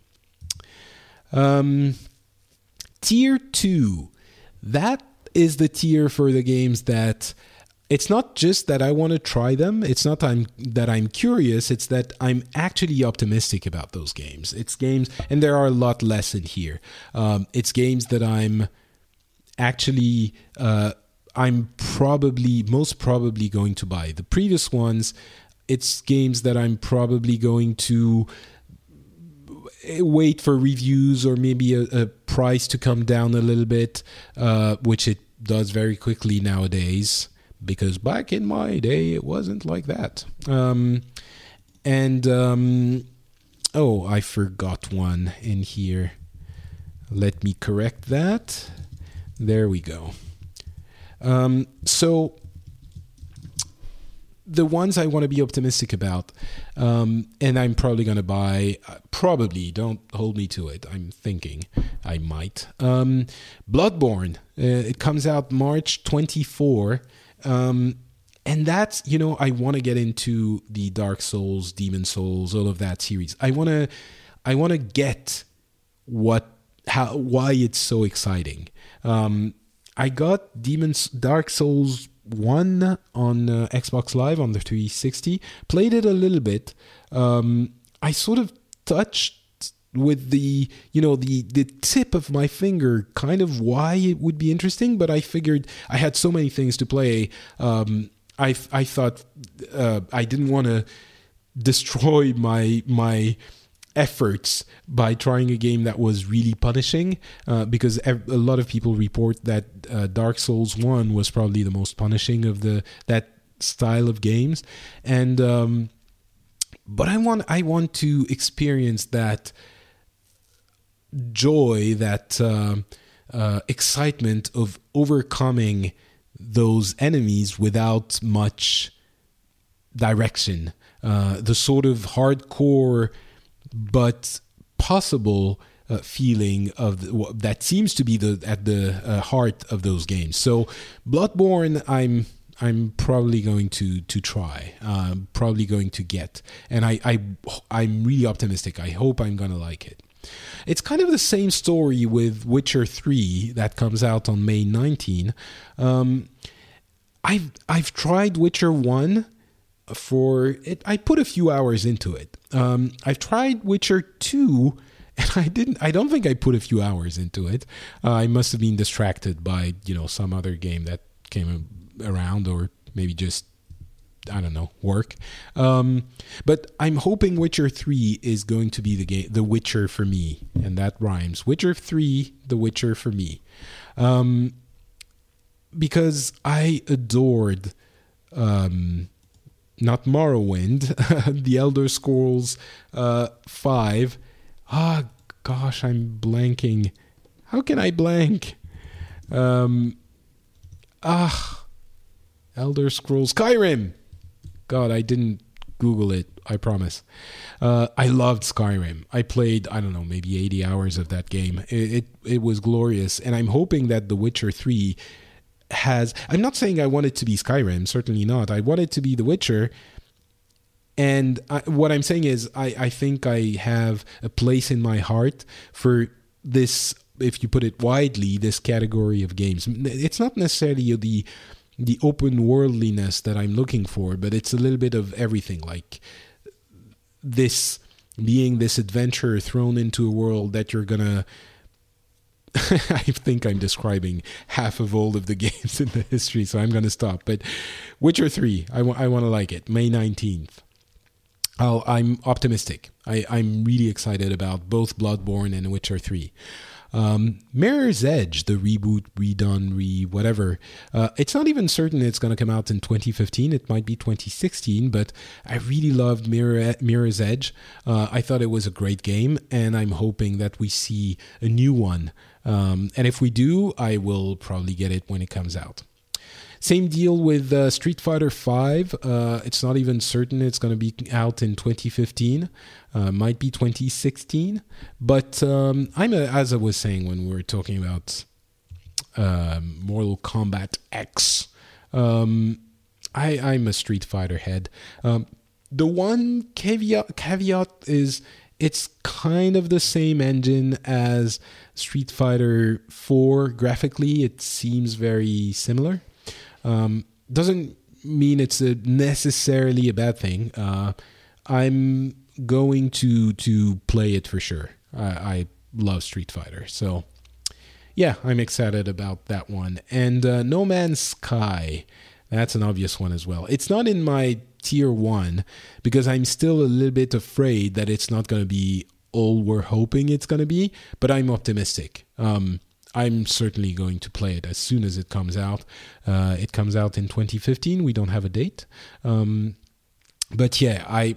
Tier 2. That is the tier for the games that it's not just that I want to try them. It's not that I'm curious. It's that I'm actually optimistic about those games. It's games, and there are a lot less in here. It's games that I'm actually... I'm most probably going to buy. The previous ones, it's games that I'm probably going to wait for reviews or maybe a price to come down a little bit, which it does very quickly nowadays, because back in my day, it wasn't like that. I forgot one in here. Let me correct that. There we go. So the ones I want to be optimistic about, and I'm probably going to buy, don't hold me to it. I'm thinking I might. Bloodborne, it comes out March 24. And that's, I want to get into the Dark Souls, Demon Souls, all of that series. I want to get why it's so exciting. I got Dark Souls 1 on Xbox Live on the 360. Played it a little bit. I sort of touched with the tip of my finger kind of why it would be interesting, but I figured I had so many things to play. I thought I didn't want to destroy my efforts by trying a game that was really punishing, because a lot of people report that Dark Souls 1 was probably the most punishing of that style of games, and but I want to experience that joy, that excitement of overcoming those enemies without much direction, the sort of hardcore but possible feeling of that seems to be at the heart of those games. So Bloodborne, I'm probably going to try, probably going to get, and I'm really optimistic. I hope I'm gonna like it. It's kind of the same story with Witcher 3 that comes out on May 19. I've tried Witcher 1 for it. I put a few hours into it. I've tried Witcher 2, and I don't think I put a few hours into it. I must have been distracted by some other game that came around, or maybe just I don't know, work. But I'm hoping Witcher 3 is going to be the Witcher for me, and that rhymes. Witcher 3, the Witcher for me. Because I adored, not Morrowind, the Elder Scrolls 5. Gosh, I'm blanking. How can I blank? Elder Scrolls Skyrim. God, I didn't Google it, I promise. I loved Skyrim. I played, I don't know, maybe 80 hours of that game. It was glorious, and I'm hoping that The Witcher 3 has... I'm not saying I want it to be Skyrim, certainly not. I want it to be The Witcher, and what I'm saying is I think I have a place in my heart for this, if you put it widely, this category of games. It's not necessarily the open worldliness that I'm looking for, but it's a little bit of everything, like this being this adventure thrown into a world that you're gonna... I think I'm describing half of all of the games in the history, so I'm gonna stop. But Witcher 3, I want to like it. May 19th. I'm optimistic. I'm really excited about both Bloodborne and Witcher 3. Mirror's Edge, the reboot, redone, whatever. It's not even certain it's going to come out in 2015. It might be 2016, but I really loved Mirror's Edge. I thought it was a great game, and I'm hoping that we see a new one. And if we do, I will probably get it when it comes out. Same deal with Street Fighter V. It's not even certain it's going to be out in 2015. Might be 2016. But as I was saying when we were talking about Mortal Kombat X, I'm a Street Fighter head. The one caveat is it's kind of the same engine as Street Fighter 4 graphically. It seems very similar. Doesn't mean it's necessarily a bad thing. I'm going to play it for sure. I love Street Fighter, so yeah, I'm excited about that one. And No Man's Sky, that's an obvious one as well. It's not in my tier 1 because I'm still a little bit afraid that it's not going to be all we're hoping it's going to be, but I'm optimistic. I'm certainly going to play it as soon as it comes out. It comes out in 2015. We don't have a date, but yeah, I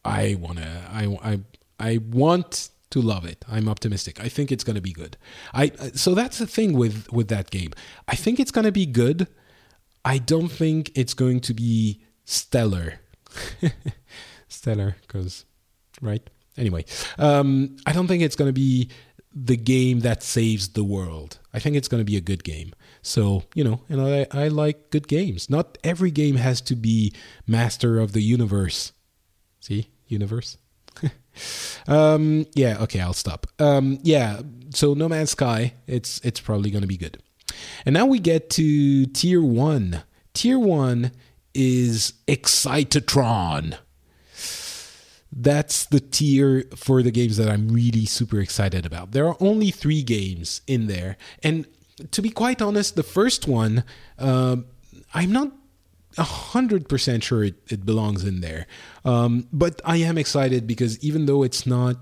want to love it. I'm optimistic. I think it's going to be good. So that's the thing with that game. I think it's going to be good. I don't think it's going to be stellar. Stellar, because right. Anyway, I don't think it's going to be the game that saves the world. I think it's going to be a good game. So, and I like good games. Not every game has to be master of the universe. See? Universe? Yeah, okay, I'll stop. Yeah, so No Man's Sky, it's probably going to be good. And now we get to Tier 1. Tier 1 is Excitatron. That's the tier for the games that I'm really super excited about. There are only 3 games in there. And to be quite honest, the first one, I'm not 100% sure it belongs in there. But I am excited because even though it's not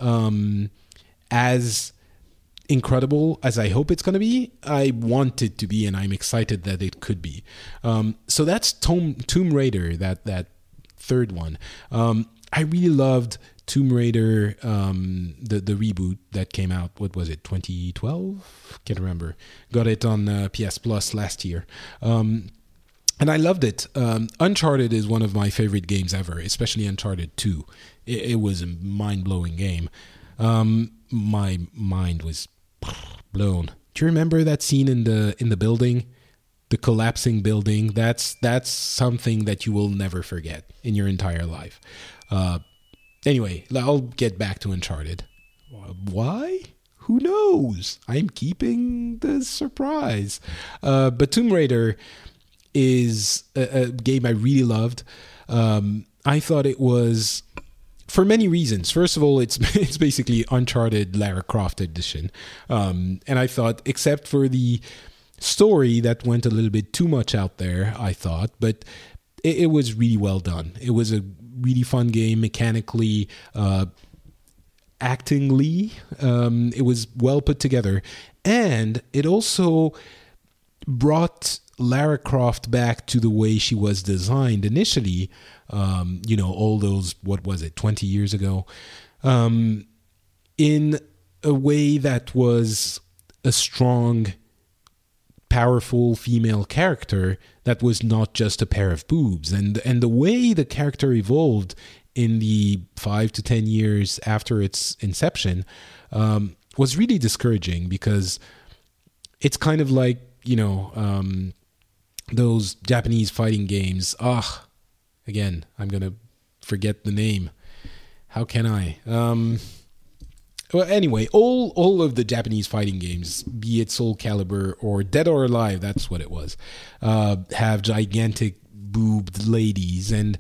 as incredible as I hope it's going to be, I want it to be, and I'm excited that it could be. So that's Tomb Raider, that third one. I really loved Tomb Raider, the reboot that came out. What was it, 2012? Can't remember. Got it on PS Plus last year. And I loved it. Uncharted is one of my favorite games ever, especially Uncharted 2. It was a mind-blowing game. My mind was blown. Do you remember that scene in the building? The collapsing building? That's something that you will never forget in your entire life. Anyway, I'll get back to Uncharted. Why? Who knows? I'm keeping the surprise. But Tomb Raider is a game I really loved. I thought it was, for many reasons. First of all, it's basically Uncharted Lara Croft edition. And I thought, except for the story that went a little bit too much out there, I thought, but it was really well done. It was a really fun game mechanically, actingly. It was well put together, and it also brought Lara Croft back to the way she was designed initially. All those, what was it, 20 years ago, in a way that was a strong, powerful female character that was not just a pair of boobs. And the way the character evolved in the 5 to 10 years after its inception was really discouraging, because it's kind of like, those Japanese fighting games. Again, I'm going to forget the name. How can I? Well, anyway, all of the Japanese fighting games, be it Soul Calibur or Dead or Alive, that's what it was, have gigantic boobed ladies. And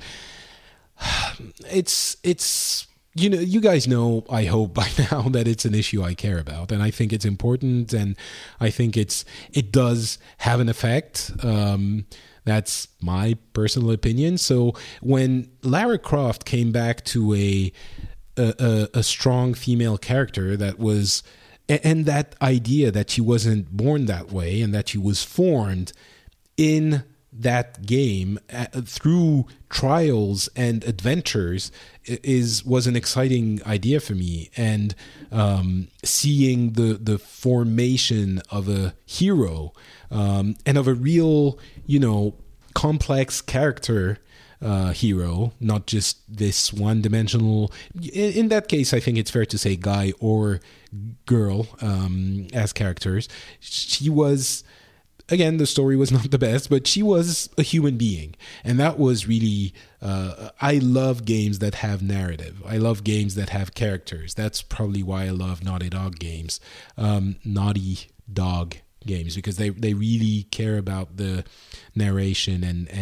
it's you guys know, I hope by now, that it's an issue I care about, and I think it's important, and I think it does have an effect. That's my personal opinion. So when Lara Croft came back to a strong female character that was, and that idea that she wasn't born that way and that she was formed in that game through trials and adventures, was an exciting idea for me. And seeing the formation of a hero, and of a real, complex character, hero, not just this one-dimensional. In that case, I think it's fair to say guy or girl as characters. She was, again, the story was not the best, but she was a human being, and that was really. I love games that have narrative. I love games that have characters. That's probably why I love Naughty Dog games. Naughty Dog games, because they really care about the narration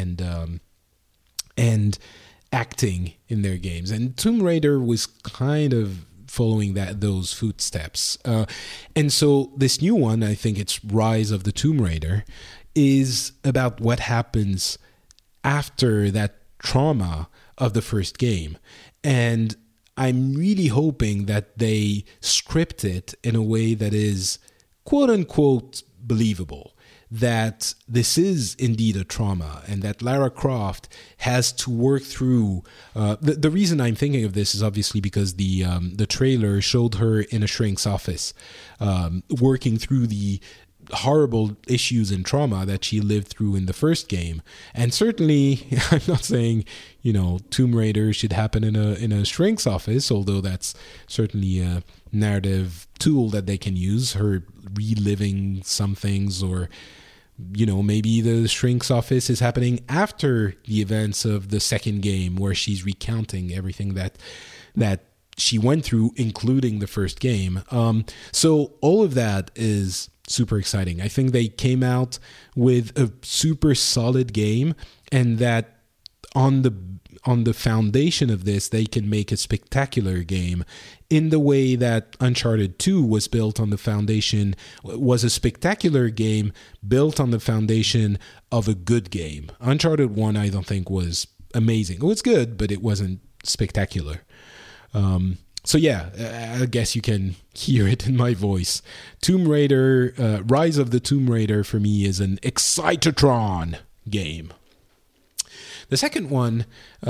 and acting in their games. And Tomb Raider was kind of following those footsteps. And so this new one, I think it's Rise of the Tomb Raider, is about what happens after that trauma of the first game. And I'm really hoping that they script it in a way that is quote unquote believable, that this is indeed a trauma, and that Lara Croft has to work through. The reason I'm thinking of this is obviously because the trailer showed her in a shrink's office, working through the horrible issues and trauma that she lived through in the first game. And certainly, I'm not saying Tomb Raider should happen in a shrink's office, although that's certainly a narrative tool that they can use, her reliving some things, or maybe the shrink's office is happening after the events of the second game, where she's recounting everything that she went through, including the first game. So all of that is super exciting. I think they came out with a super solid game, and that on the foundation of this, they can make a spectacular game in the way that Uncharted 2 was built on the foundation, was a spectacular game built on the foundation of a good game. Uncharted 1, I don't think, was amazing. It was good, but it wasn't spectacular. So yeah, I guess you can hear it in my voice. Tomb Raider, Rise of the Tomb Raider for me is an Excitatron game. The second one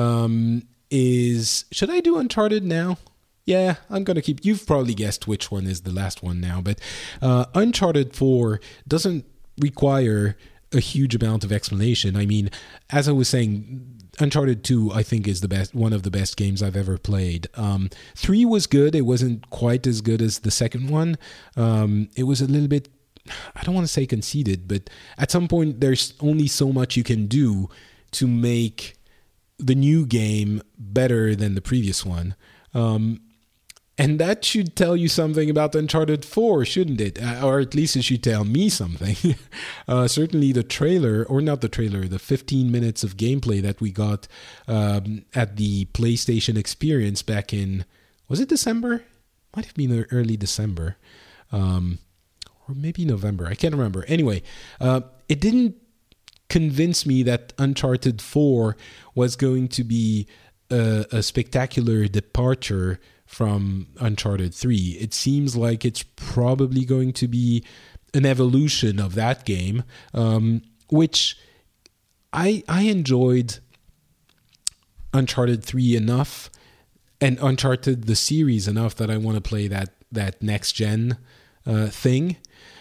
is, should I do Uncharted now? Yeah, I'm going to keep, you've probably guessed which one is the last one now, but Uncharted 4 doesn't require a huge amount of explanation. I mean, as I was saying, Uncharted 2, I think, is one of the best games I've ever played. 3 was good. It wasn't quite as good as the second one. It was a little bit, I don't want to say conceited, but at some point there's only so much you can do to make the new game better than the previous one. And that should tell you something about Uncharted 4, shouldn't it? Or at least it should tell me something. Certainly the trailer, or not the trailer, the 15 minutes of gameplay that we got at the PlayStation Experience back in, was it December? Might have been early December. Or maybe November. I can't remember. Anyway, it didn't convince me that Uncharted 4 was going to be a spectacular departure from Uncharted 3. It seems like it's probably going to be an evolution of that game, which I enjoyed Uncharted 3 enough, and Uncharted the series enough, that I want to play that next gen thing.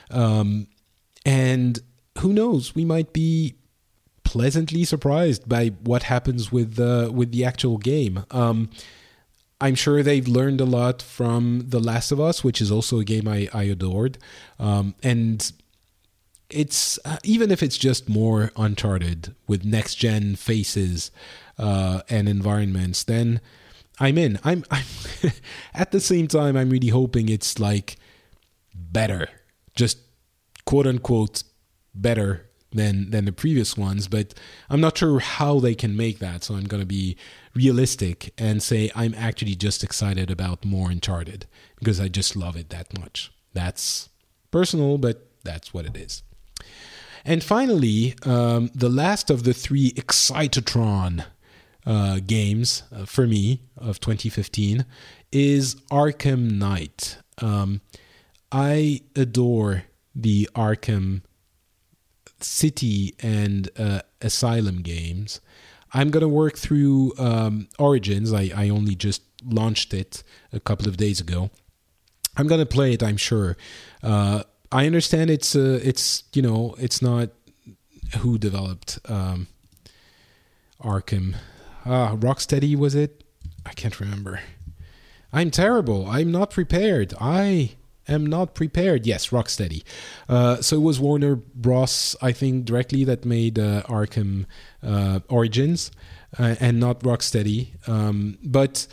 And who knows, we might be pleasantly surprised by what happens with the actual game. I'm sure they've learned a lot from The Last of Us, which is also a game I adored. And it's even if it's just more Uncharted with next gen faces and environments, then I'm in. I'm at the same time, I'm really hoping it's like better, just quote unquote better than the previous ones, but I'm not sure how they can make that, so I'm going to be realistic and say I'm actually just excited about more Uncharted because I just love it that much. That's personal, but that's what it is. And finally, the last of the 3 Excitatron games for me of 2015 is Arkham Knight. I adore the Arkham City and Asylum games. I'm going to work through Origins. I only just launched it a couple of days ago. I'm going to play it, I'm sure. I understand it's not who developed Arkham. Rocksteady, was it? I can't remember. I'm terrible. I'm not prepared. I am not prepared. Yes, Rocksteady. So it was Warner Bros., I think, directly that made Arkham Origins, and not Rocksteady. But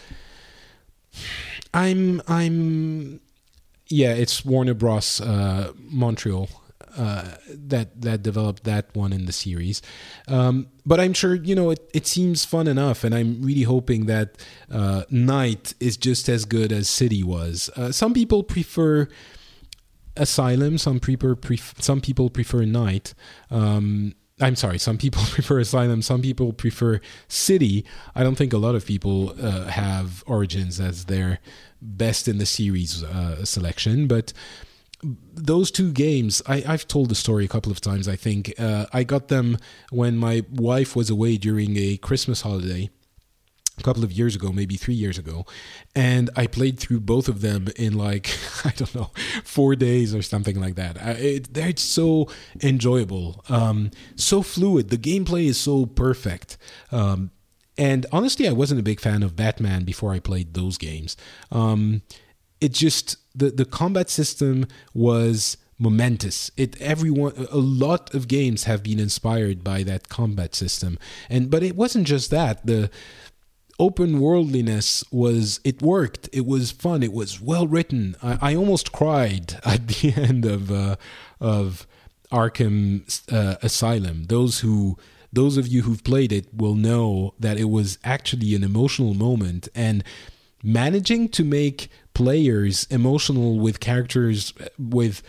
it's Warner Bros. Montreal that developed that one in the series. But I'm sure, it seems fun enough, and I'm really hoping that Knight is just as good as City was. Some people prefer Asylum, some people prefer Knight. I'm sorry, some people prefer Asylum, some people prefer City. I don't think a lot of people have Origins as their best in the series selection, but those 2 games, I've told the story a couple of times, I think. I got them when my wife was away during a Christmas holiday a couple of years ago, maybe 3 years ago, and I played through both of them in 4 days or something like that. They're so enjoyable, so fluid. The gameplay is so perfect. And honestly, I wasn't a big fan of Batman before I played those games. It just, the combat system was momentous. A lot of games have been inspired by that combat system. But it wasn't just that. The open worldliness it worked. It was fun. It was well written. I almost cried at the end of Arkham Asylum. Those of you who've played it will know that it was actually an emotional moment, and managing to make players emotional with characters with,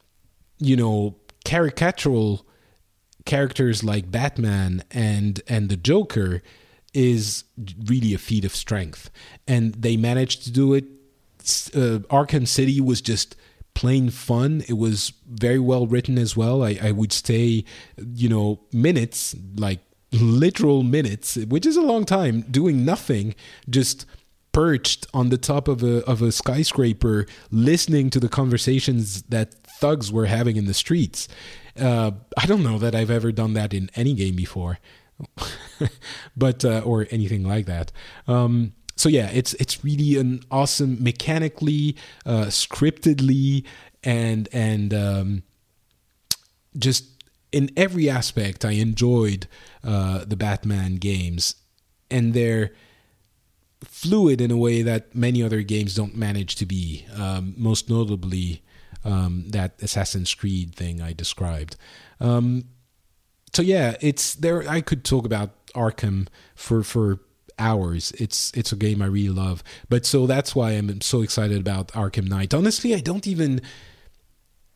caricatural characters like Batman and the Joker is really a feat of strength. And they managed to do it. Arkham City was just plain fun. It was very well written as well. I would stay, minutes, like literal minutes, which is a long time, doing nothing, just perched on the top of a skyscraper, listening to the conversations that thugs were having in the streets. I don't know that I've ever done that in any game before, but or anything like that. So yeah, it's really an awesome, mechanically, scriptedly, and just in every aspect, I enjoyed the Batman games, and they're fluid in a way that many other games don't manage to be. Most notably, that Assassin's Creed thing I described. So yeah, it's there. I could talk about Arkham for hours. It's a game I really love. But so that's why I'm so excited about Arkham Knight. Honestly, I don't even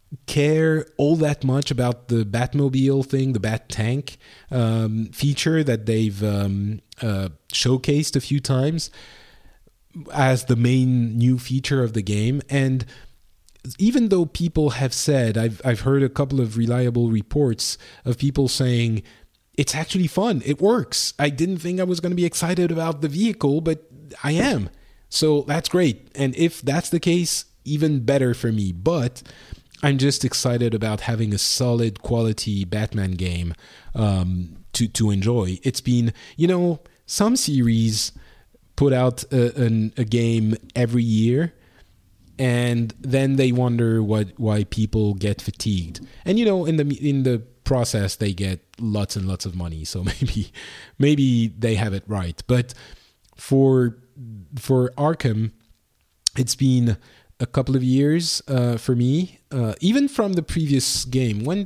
care all that much about the Batmobile thing, the Bat Tank feature that they've showcased a few times as the main new feature of the game. And even though people have said, I've heard a couple of reliable reports of people saying, it's actually fun, it works. I didn't think I was going to be excited about the vehicle, but I am. So that's great. And if that's the case, even better for me. But I'm just excited about having a solid quality Batman game to enjoy. It's been, some series put out a game every year, and then they wonder why people get fatigued. And in the process, they get lots and lots of money. So maybe they have it right. But for Arkham, it's been a couple of years for me, even from the previous game. When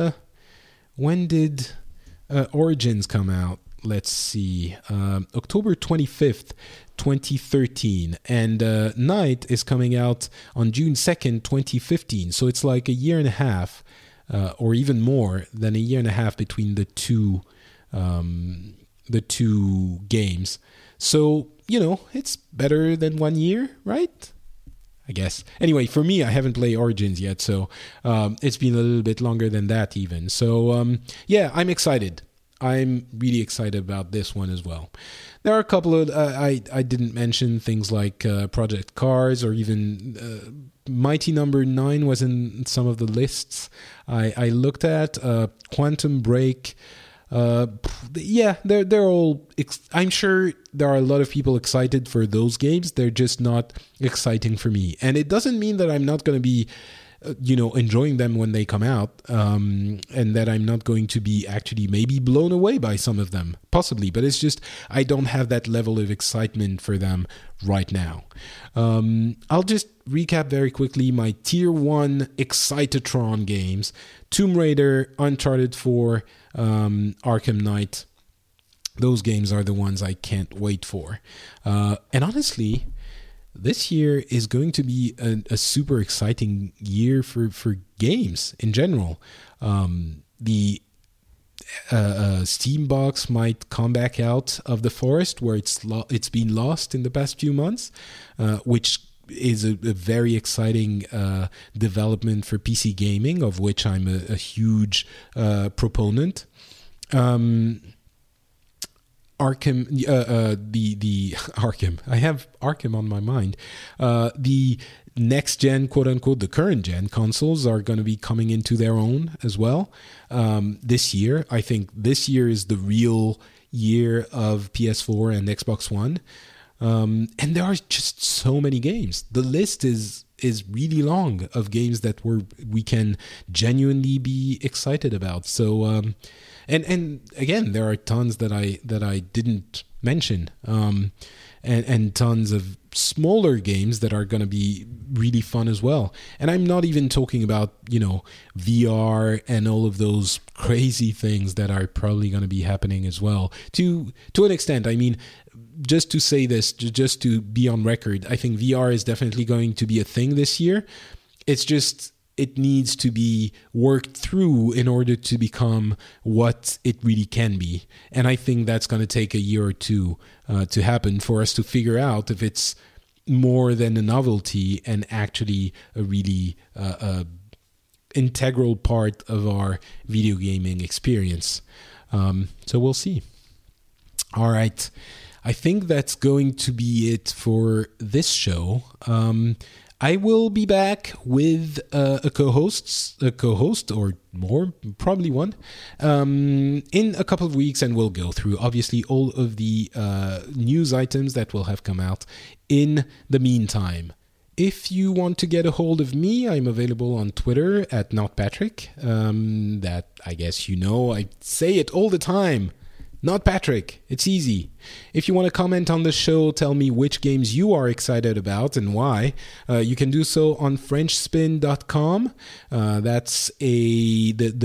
did Origins come out? Let's see, October 25th, 2013, and Night is coming out on June 2nd, 2015. So it's like a year and a half, or even more than a year and a half between the two games. So it's better than 1 year, right? I guess. Anyway, for me, I haven't played Origins yet, so it's been a little bit longer than that even. So, yeah, I'm excited. I'm really excited about this one as well. There are a couple of... I didn't mention things like Project Cars, or even Mighty Number 9 was in some of the lists I looked at. Quantum Break... yeah, they're all... I'm sure there are a lot of people excited for those games. They're just not exciting for me. And it doesn't mean that I'm not going to be, enjoying them when they come out, and that I'm not going to be actually maybe blown away by some of them. Possibly. But it's just, I don't have that level of excitement for them right now. I'll just recap very quickly my Tier 1 Excitatron games. Tomb Raider, Uncharted 4, Arkham Knight. Those games are the ones I can't wait for. And honestly, this year is going to be a super exciting year for games in general. The Steam box might come back out of the forest where it's been lost in the past few months, which is a very exciting development for PC gaming, of which I'm a huge proponent. Arkham, the Arkham. I have Arkham on my mind. The next gen, quote unquote, the current gen consoles are going to be coming into their own as well this year. I think this year is the real year of PS4 and Xbox One. And there are just so many games. The list is really long of games that we can genuinely be excited about. So, and again, there are tons that I didn't mention, and tons of smaller games that are going to be really fun as well. And I'm not even talking about, VR and all of those crazy things that are probably going to be happening as well. To an extent, I mean, just to say this, just to be on record, I think VR is definitely going to be a thing this year. It's just, it needs to be worked through in order to become what it really can be. And I think that's going to take a year or two to happen for us to figure out if it's more than a novelty and actually a really integral part of our video gaming experience. So we'll see. All right. I think that's going to be it for this show. I will be back with a co-host or more, probably one, in a couple of weeks, and we'll go through obviously all of the news items that will have come out in the meantime. If you want to get a hold of me, I'm available on Twitter at NotPatrick. That, I guess I say it all the time. Not Patrick. It's easy. If you want to comment on the show, tell me which games you are excited about and why. You can do so on FrenchSpin.com. That's the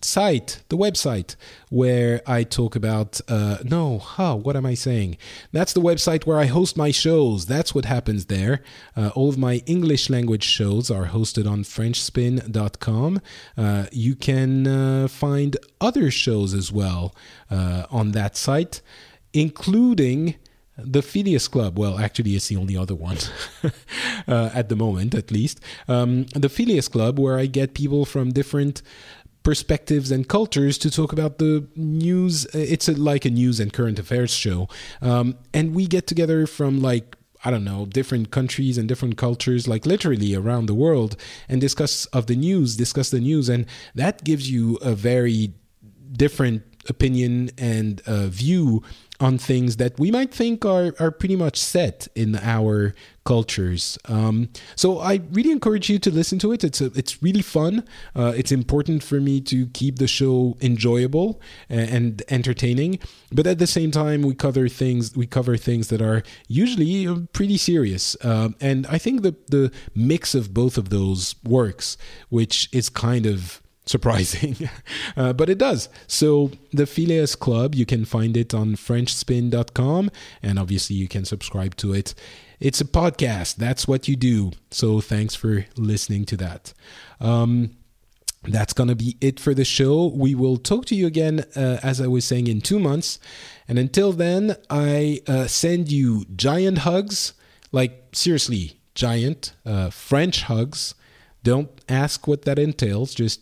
site, the website, where I talk about, what am I saying? That's the website where I host my shows. That's what happens there. All of my English language shows are hosted on FrenchSpin.com. You can find other shows as well on that site, including the Phileas Club. Well, actually, it's the only other one at the moment, at least. The Phileas Club, where I get people from different perspectives and cultures to talk about the news. It's like a news and current affairs show. And we get together from different countries and different cultures, like literally around the world, and discuss the news. And that gives you a very different opinion and view on things that we might think are pretty much set in our cultures. So I really encourage you to listen to it. It's really fun. It's important for me to keep the show enjoyable and entertaining, but at the same time, we cover things that are usually pretty serious. And I think the mix of both of those works, which is kind of surprising, but it does. So the Phileas Club, you can find it on FrenchSpin.com, and obviously you can subscribe to it. It's a podcast. That's what you do. So thanks for listening to that. That's going to be it for the show. We will talk to you again, as I was saying, in 2 months. And until then, I send you giant hugs, like seriously, giant French hugs. Don't ask what that entails. Just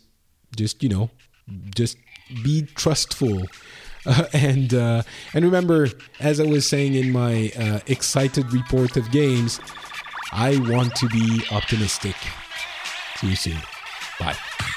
be trustful. And remember, as I was saying in my excited report of games, I want to be optimistic. See you soon. Bye.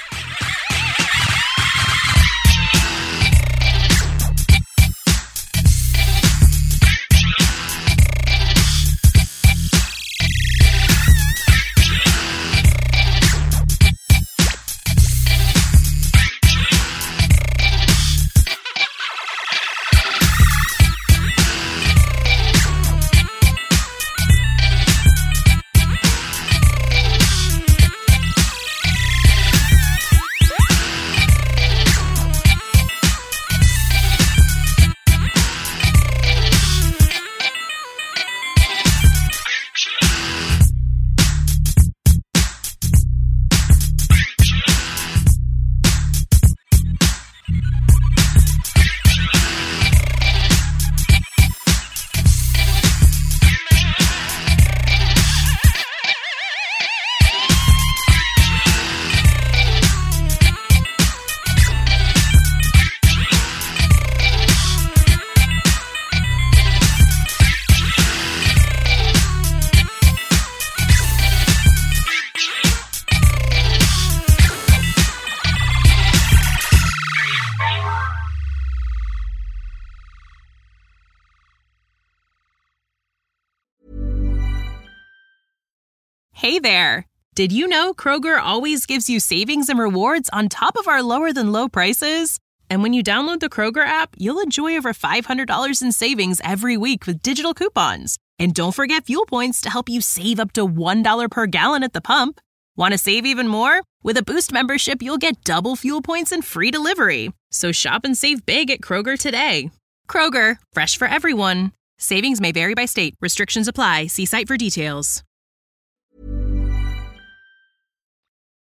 Hey there! Did you know Kroger always gives you savings and rewards on top of our lower-than-low prices? And when you download the Kroger app, you'll enjoy over $500 in savings every week with digital coupons. And don't forget fuel points to help you save up to $1 per gallon at the pump. Want to save even more? With a Boost membership, you'll get double fuel points and free delivery. So shop and save big at Kroger today. Kroger, fresh for everyone. Savings may vary by state. Restrictions apply. See site for details.